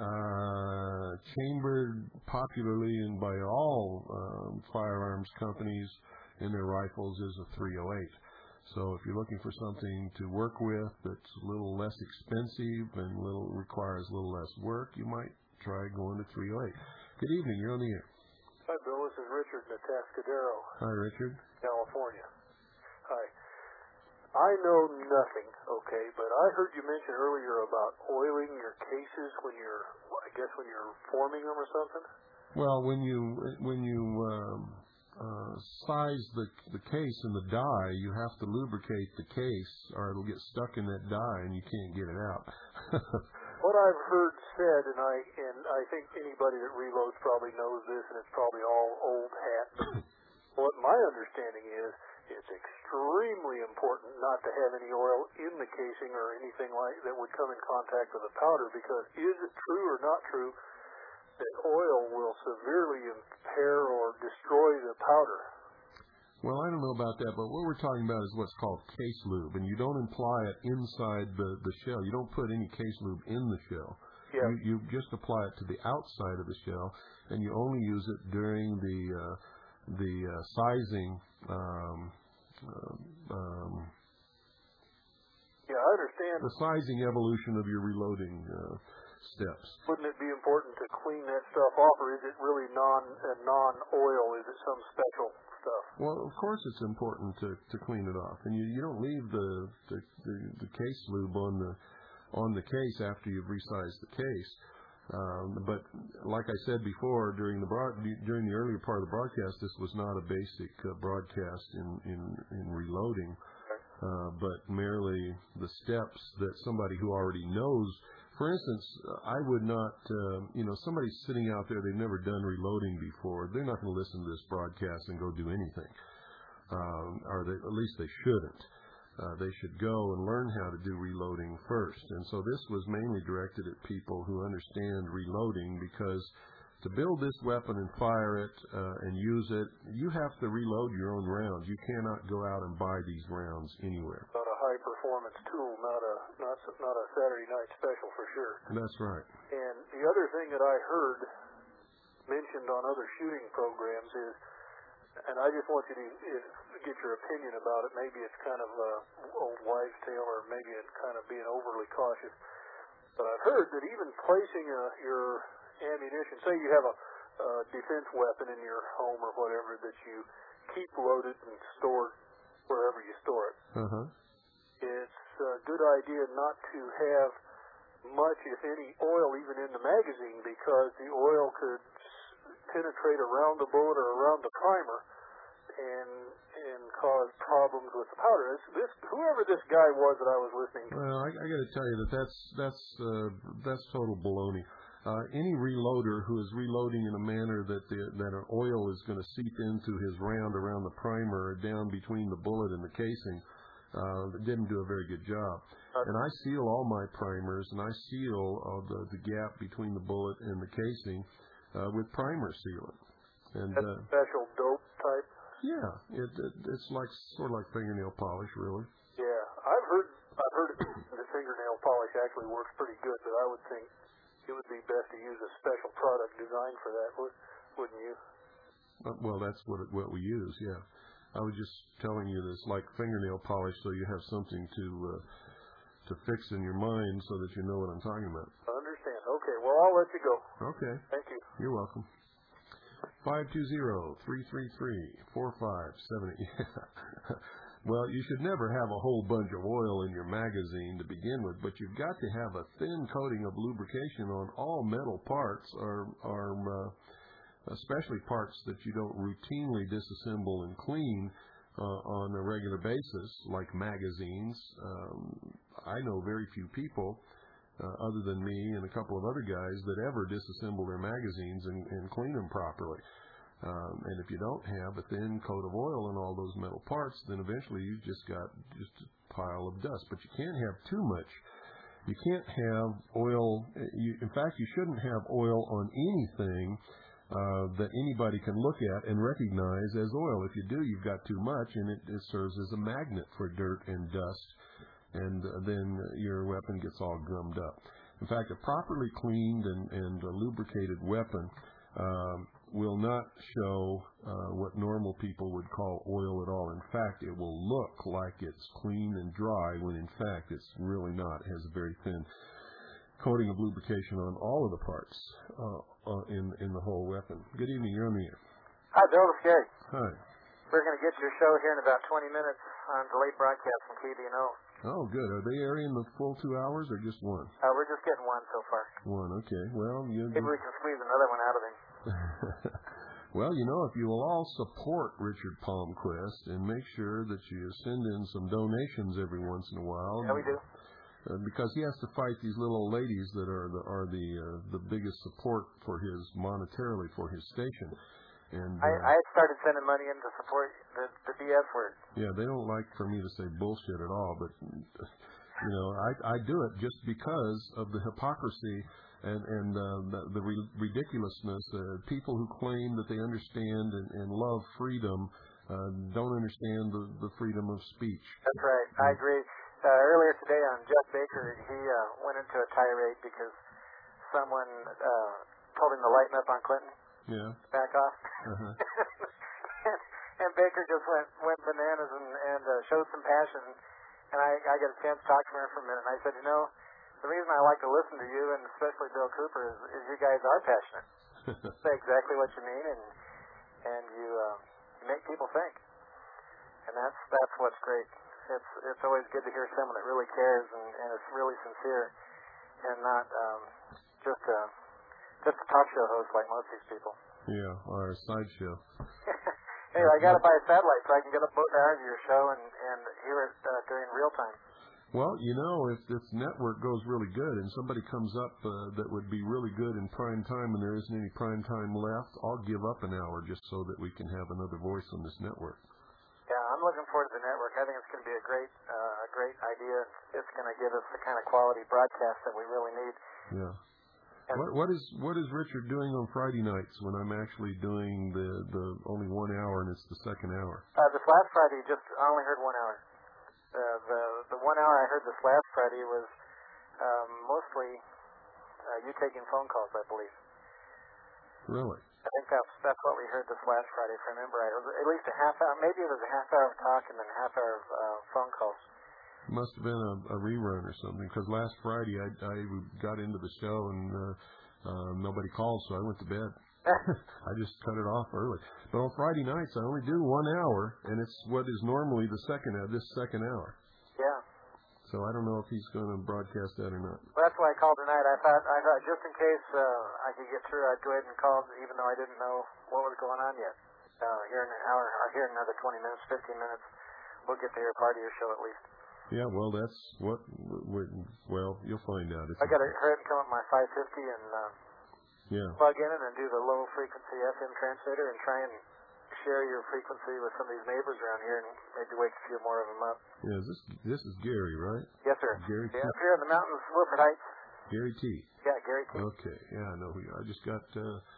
S1: chambered popularly and by all firearms companies in their rifles, is a 308. So if you're looking for something to work with that's a little less expensive and requires a little less work, you might try going to 308. Good evening. You're on the air.
S6: Hi, Bill. This is Richard in Atascadero.
S1: Hi, Richard.
S6: California. Hi. I know nothing, okay, but I heard you mention earlier about oiling your cases when you're forming them or something.
S1: Well, when you size the case and the die, you have to lubricate the case, or it'll get stuck in that die and you can't get it out.
S6: What I've heard said, and I think anybody that reloads probably knows this, and it's probably all old hat. What my understanding is it's extremely important not to have any oil in the casing or anything like that would come in contact with the powder, because is it true or not true that oil will severely impair or destroy the powder?
S1: Well, I don't know about that, but what we're talking about is what's called case lube, and you don't apply it inside the shell. You don't put any case lube in the shell.
S6: Yeah.
S1: You just apply it to the outside of the shell, and you only use it during the sizing.
S6: Yeah, I understand.
S1: The sizing evolution of your reloading steps.
S6: Wouldn't it be important to clean that stuff off, or is it really non-oil? Is it some special stuff?
S1: Well, of course it's important to clean it off, and you don't leave the case lube on the case after you've resized the case. But like I said before, during the earlier part of the broadcast, this was not a basic broadcast in reloading, but merely the steps that somebody who already knows. For instance, I would not, somebody sitting out there, they've never done reloading before, they're not going to listen to this broadcast and go do anything, or at least they shouldn't. They should go and learn how to do reloading first. And so this was mainly directed at people who understand reloading, because to build this weapon and fire it and use it, you have to reload your own rounds. You cannot go out and buy these rounds anywhere.
S6: Not a high-performance tool, not a Saturday night special for sure.
S1: That's right.
S6: And the other thing that I heard mentioned on other shooting programs is, and I just want you to get your opinion about it. Maybe it's kind of old wives' tale, or maybe it's kind of being overly cautious. But I've heard that even placing your ammunition, say you have a defense weapon in your home or whatever that you keep loaded and stored wherever you store it, it's a good idea not to have much, if any, oil even in the magazine, because the oil could penetrate around the bullet or around the primer and cause problems with the powder. Whoever this guy was that I was listening to.
S1: Well, I got to tell you that's total baloney. Any reloader who is reloading in a manner that an oil is going to seep into his round around the primer or down between the bullet and the casing didn't do a very good job. And I seal all my primers, and I seal the gap between the bullet and the casing with primer sealant. And
S6: that's special dope type?
S1: Yeah, it's sort of like fingernail polish, really.
S6: Yeah, I've heard that fingernail polish actually works pretty good, but I would think it would be best to use a special product designed for that, wouldn't you?
S1: Well, that's what we use. Yeah, I was just telling you this, like fingernail polish, so you have something to fix in your mind, so that you know what I'm talking about.
S6: I understand. Okay, well, I'll let you go.
S1: Okay.
S6: Thank you.
S1: You're welcome. 520-333-4578. Well, you should never have a whole bunch of oil in your magazine to begin with, but you've got to have a thin coating of lubrication on all metal parts, or especially parts that you don't routinely disassemble and clean on a regular basis, like magazines. I know very few people, other than me and a couple of other guys, that ever disassemble their magazines and clean them properly. And if you don't have a thin coat of oil on all those metal parts, then eventually you've just got a pile of dust. But you can't have too much. You can't have oil. In fact, you shouldn't have oil on anything that anybody can look at and recognize as oil. If you do, you've got too much, and it serves as a magnet for dirt and dust, and then your weapon gets all gummed up. In fact, a properly cleaned and lubricated weapon will not show what normal people would call oil at all. In fact, it will look like it's clean and dry, when in fact it's really not. It has a very thin coating of lubrication on all of the parts in the whole weapon. Good evening, you're on the air.
S8: Hi, Bill, it's Gary.
S1: Hi.
S8: We're going to get your show here in about 20 minutes on delayed broadcast from KBNO.
S1: Oh, good. Are they airing the full 2 hours or just one?
S8: We're just getting one so far.
S1: One, okay. Well,
S8: maybe we can squeeze another one out of him.
S1: Well, if you will all support Richard Palmquist and make sure that you send in some donations every once in a while.
S8: Yeah, we do.
S1: Because he has to fight these little ladies that are the biggest support for monetarily for his station. And
S8: I started sending money in to support the BS word.
S1: Yeah, they don't like for me to say bullshit at all, but I do it just because of the hypocrisy and the ridiculousness. People who claim that they understand and love freedom don't understand the freedom of speech.
S8: That's right. I agree. Earlier today on Jeff Baker, he went into a tirade because someone told him to lighten up on Clinton.
S1: Yeah.
S8: Back off.
S1: Uh-huh.
S8: and Baker just went bananas and showed some passion. And I got a chance to talk to him for a minute. And I said, the reason I like to listen to you, and especially Bill Cooper, is you guys are passionate. Say exactly what you mean, and you make people think. And that's what's great. It's always good to hear someone that really cares and is really sincere, and not just a talk show host like most of these people.
S1: Yeah, or a sideshow.
S8: Hey, I got to buy a satellite so I can get up both hours of your show and hear it during real time.
S1: Well, if this network goes really good and somebody comes up that would be really good in prime time and there isn't any prime time left, I'll give up an hour just so that we can have another voice on this network.
S8: Yeah, I'm looking forward to the network. I think it's going to be a great idea. It's going to give us the kind of quality broadcast that we really need.
S1: Yeah. What is Richard doing on Friday nights when I'm actually doing the only 1 hour and it's the second hour?
S8: This last Friday, I only heard 1 hour. The 1 hour I heard this last Friday was mostly you taking phone calls, I believe.
S1: Really?
S8: I think that's what we heard this last Friday, if I remember right. It was at least a half hour. Maybe it was a half hour of talk and then a half hour of phone calls.
S1: Must have been a rerun or something, because last Friday I got into the show and nobody called, so I went to bed. I just cut it off early. But on Friday nights I only do 1 hour, and it's what is normally this second hour.
S8: Yeah.
S1: So I don't know if he's going to broadcast that or not.
S8: Well, that's why I called tonight. I thought just in case I could get through, I'd go ahead and call, even though I didn't know what was going on yet. Here in an hour, or here in another 20 minutes, 15 minutes, we'll get to hear part of your show at least.
S1: Yeah, well, that's what. Well, you'll find out.
S8: I got to hurry up and come up with my 550 and plug in and do the low frequency FM transmitter and try and share your frequency with some of these neighbors around here and maybe wake a few more of them up.
S1: Yeah, this is Gary, right?
S8: Yes, sir.
S1: Gary T.
S8: Yeah, up here in the mountains, Wilford Heights.
S1: Gary T.
S8: Yeah, Gary T.
S1: Okay, yeah, I know who you are. I just got.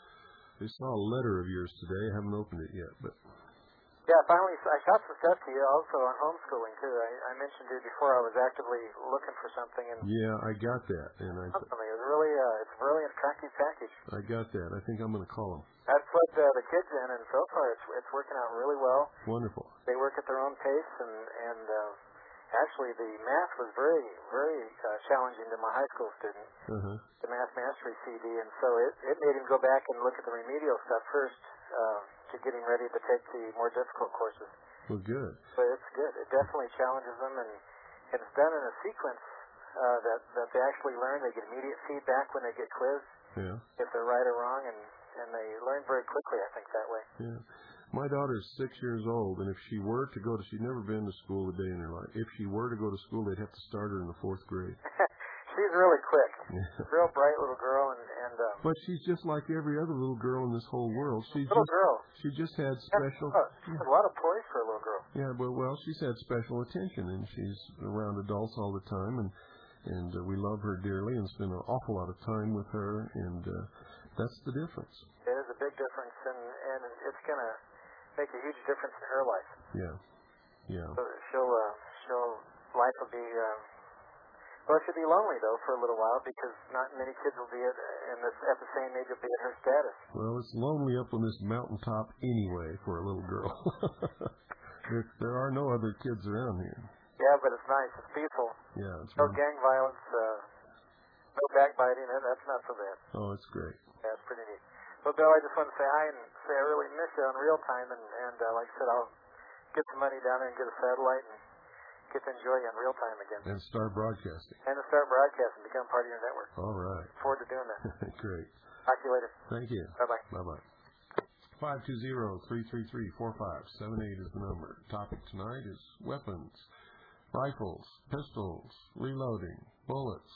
S1: I saw a letter of yours today. I haven't opened it yet, but.
S8: Yeah, finally, I shot some stuff to you also on homeschooling, too. I mentioned to you before I was actively looking for something. And
S1: yeah, I got that. And
S8: it was really, it's a really attractive package.
S1: I got that. I think I'm going to call them.
S8: That's what the kids in, and so far it's working out really well.
S1: Wonderful.
S8: They work at their own pace, and actually the math was very, very challenging to my high school student, the Math Mastery CD, and so it made him go back and look at the remedial stuff first, to getting ready to take the more difficult courses.
S1: Well, good.
S8: But it's good. It definitely challenges them, and it's done in a sequence that they actually learn. They get immediate feedback when they get quizzed, if they're right or wrong, and they learn very quickly, I think, that way.
S1: Yeah. My daughter's 6 years old, and if she were to go to, she'd never been to school a day in her life. If she were to go to school, they'd have to start her in the 4th grade.
S8: She's really quick. Real bright little girl, and
S1: but she's just like every other little girl in this whole world. She's
S8: girl.
S1: She just had special.
S8: She has a lot of poise for a little girl.
S1: Yeah, well, she's had special attention, and she's around adults all the time, and we love her dearly, and spend an awful lot of time with her, and that's the difference.
S8: It is a big difference, and it's gonna make a huge difference in her life.
S1: Yeah.
S8: So she'll life will be. Well, she'll be lonely, though, for a little while, because not many kids will be at the same age will be at her status.
S1: Well, it's lonely up on this mountaintop anyway for a little girl. there are no other kids around here.
S8: Yeah, but it's nice. It's peaceful.
S1: Yeah, it's
S8: no gang violence, no backbiting. That's not so bad.
S1: Oh, it's great.
S8: Yeah, it's pretty neat. Well, Bill, I just want to say hi and say I really miss you on real time, and like I said, I'll get some money down there and get a satellite and get to enjoy you on real time again.
S1: And start broadcasting.
S8: And to start broadcasting, become part of your network.
S1: All right.
S8: Look forward to doing that.
S1: Great.
S8: Talk to you later.
S1: Thank you.
S8: Bye-bye.
S1: Bye-bye. 520-333-4578 is the number. Topic tonight is weapons, rifles, pistols, reloading, bullets,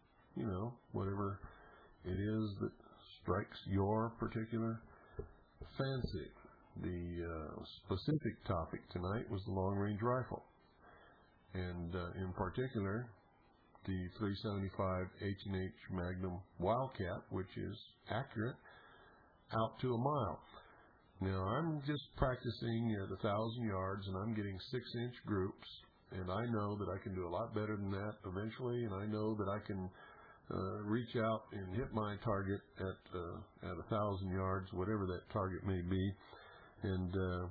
S1: whatever it is that strikes your particular fancy. The specific topic tonight was the long-range rifle, and in particular, the .375 H&H Magnum Wildcat, which is accurate out to a mile. Now, I'm just practicing at 1,000 yards, and I'm getting 6-inch groups, and I know that I can do a lot better than that eventually, and I know that I can reach out and hit my target at 1,000 yards, whatever that target may be, and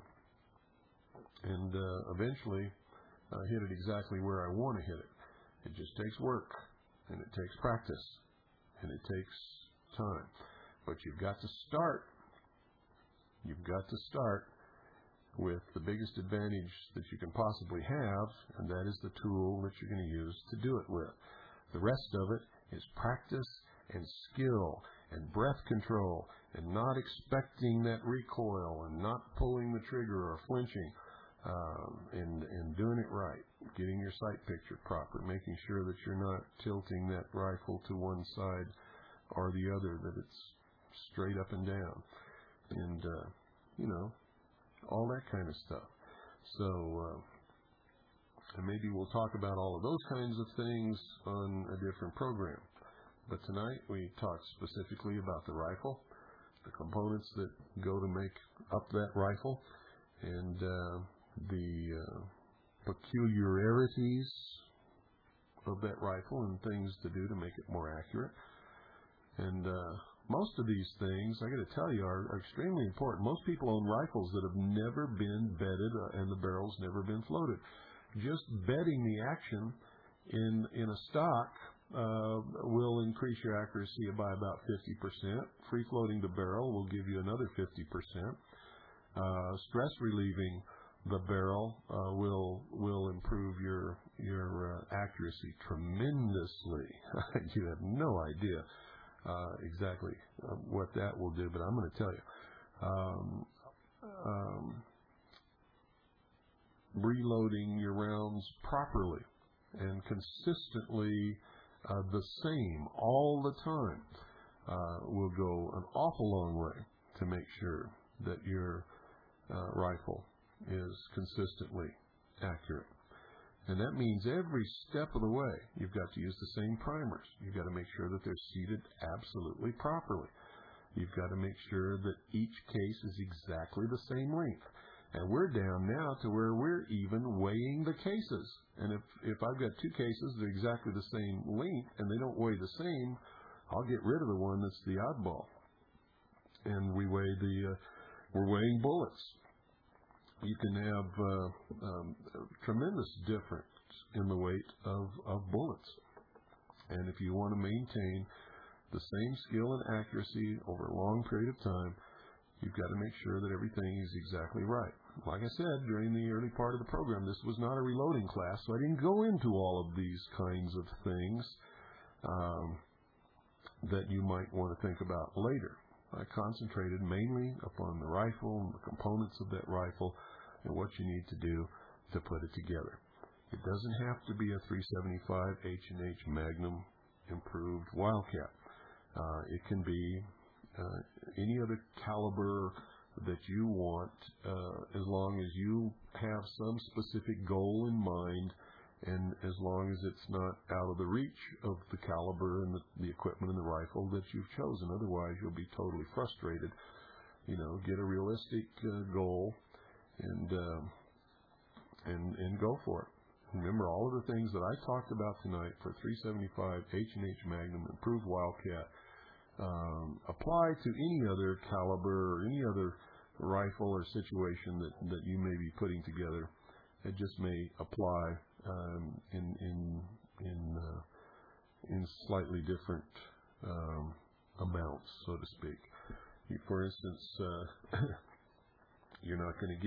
S1: eventually hit it exactly where I want to hit it. It just takes work, and it takes practice, and it takes time. But you've got to start. You've got to start with the biggest advantage that you can possibly have, and that is the tool that you're going to use to do it with. The rest of it is practice and skill and breath control and not expecting that recoil and not pulling the trigger or flinching, and doing it right, getting your sight picture proper, making sure that you're not tilting that rifle to one side or the other, that it's straight up and down, and all that kind of stuff. So and maybe we'll talk about all of those kinds of things on a different program. But tonight we talked specifically about the rifle, the components that go to make up that rifle, and the peculiarities of that rifle and things to do to make it more accurate. And most of these things, I got to tell you, are extremely important. Most people own rifles that have never been bedded and the barrel's never been floated. Just bedding the action in a stock will increase your accuracy by about 50%. Free floating the barrel will give you another 50%. Stress relieving the barrel will improve your accuracy tremendously. You have no idea exactly what that will do, but I'm going to tell you. Reloading your rounds properly and consistently the same all the time will go an awful long way to make sure that your rifle is consistently accurate. And that means every step of the way you've got to use the same primers. You've got to make sure that they're seated absolutely properly. You've got to make sure that each case is exactly the same length. And we're down now to where we're even weighing the cases. And if I've got two cases that are exactly the same length and they don't weigh the same, I'll get rid of the one that's the oddball. And we're weighing bullets. You can have tremendous difference in the weight of bullets. And if you want to maintain the same skill and accuracy over a long period of time, you've got to make sure that everything is exactly right. Like I said, during the early part of the program, this was not a reloading class, so I didn't go into all of these kinds of things that you might want to think about later. I concentrated mainly upon the rifle and the components of that rifle and what you need to do to put it together. It doesn't have to be a .375 H&H Magnum improved Wildcat. It can be any other caliber that you want, as long as you have some specific goal in mind, and as long as it's not out of the reach of the caliber and the equipment and the rifle that you've chosen. Otherwise, you'll be totally frustrated. Get a realistic goal and go for it. Remember, all of the things that I talked about tonight for .375 H&H Magnum improved Wildcat apply to any other caliber or any other rifle or situation that you may be putting together. It just may apply in slightly different amounts, so to speak. For instance, you're not going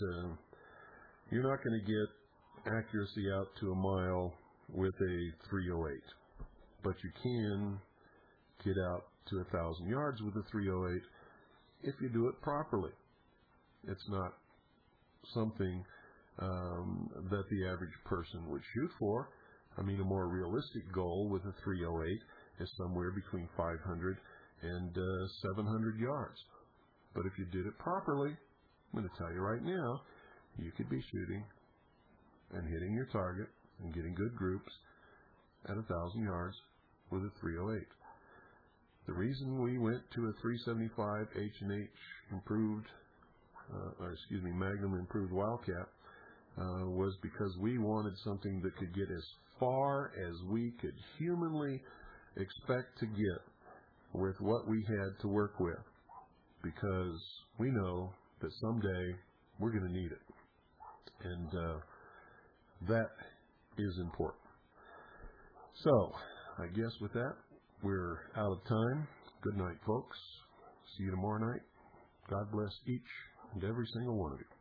S1: to get accuracy out to a mile with a .308, but you can get out to 1,000 yards with a .308 if you do it properly. It's not something that the average person would shoot for. I mean, a more realistic goal with a .308 is somewhere between 500 and 700 yards. But if you did it properly, I'm going to tell you right now, you could be shooting and hitting your target and getting good groups at 1,000 yards with a .308. The reason we went to a .375 H&H improved, Magnum improved Wildcat was because we wanted something that could get as far as we could humanly expect to get with what we had to work with, because we know that someday we're going to need it, and that is important. So, I guess with that, we're out of time. Good night, folks. See you tomorrow night. God bless each and every single one of you.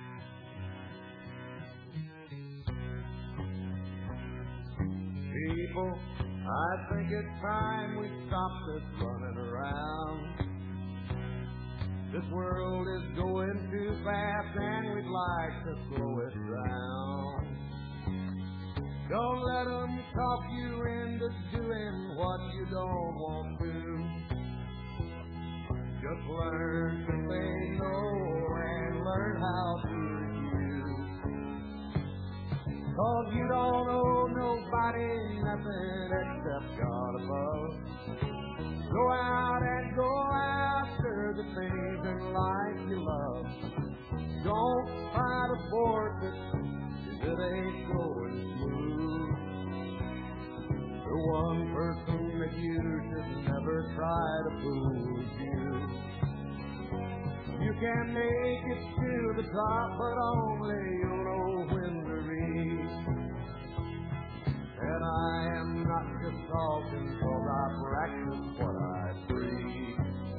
S2: People, I think it's time we stop this running around. This world is going too fast and we'd like to slow it down. Don't let them talk you into doing what you don't want to. Just learn to say no and learn how to refuse. 'Cause you don't owe nobody nothing except God above. Go out and go after the things in life you love. Don't try to force it if it ain't going smooth. The one person that you should never try to fool is you. You can make it to the top, but only you'll know when to reach. And I am not just talking 'cause I practice what I preach.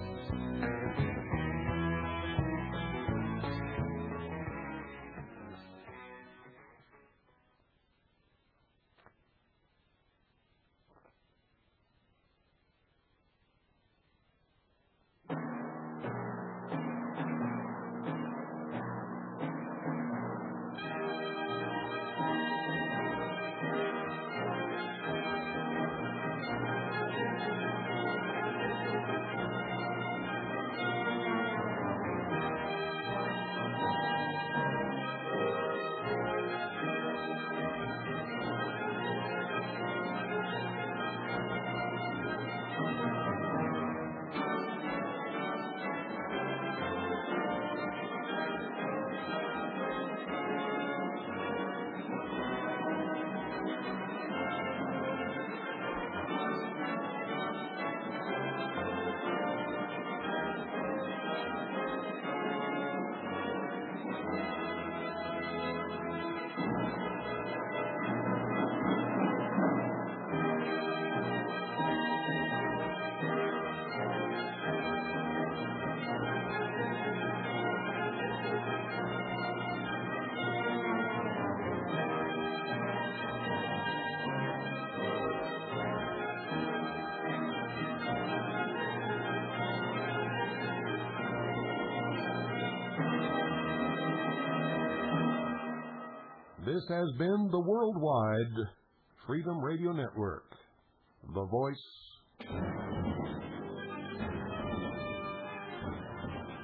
S1: This has been the Worldwide Freedom Radio Network, the voice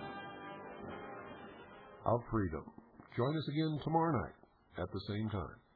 S1: of freedom. Join us again tomorrow night at the same time.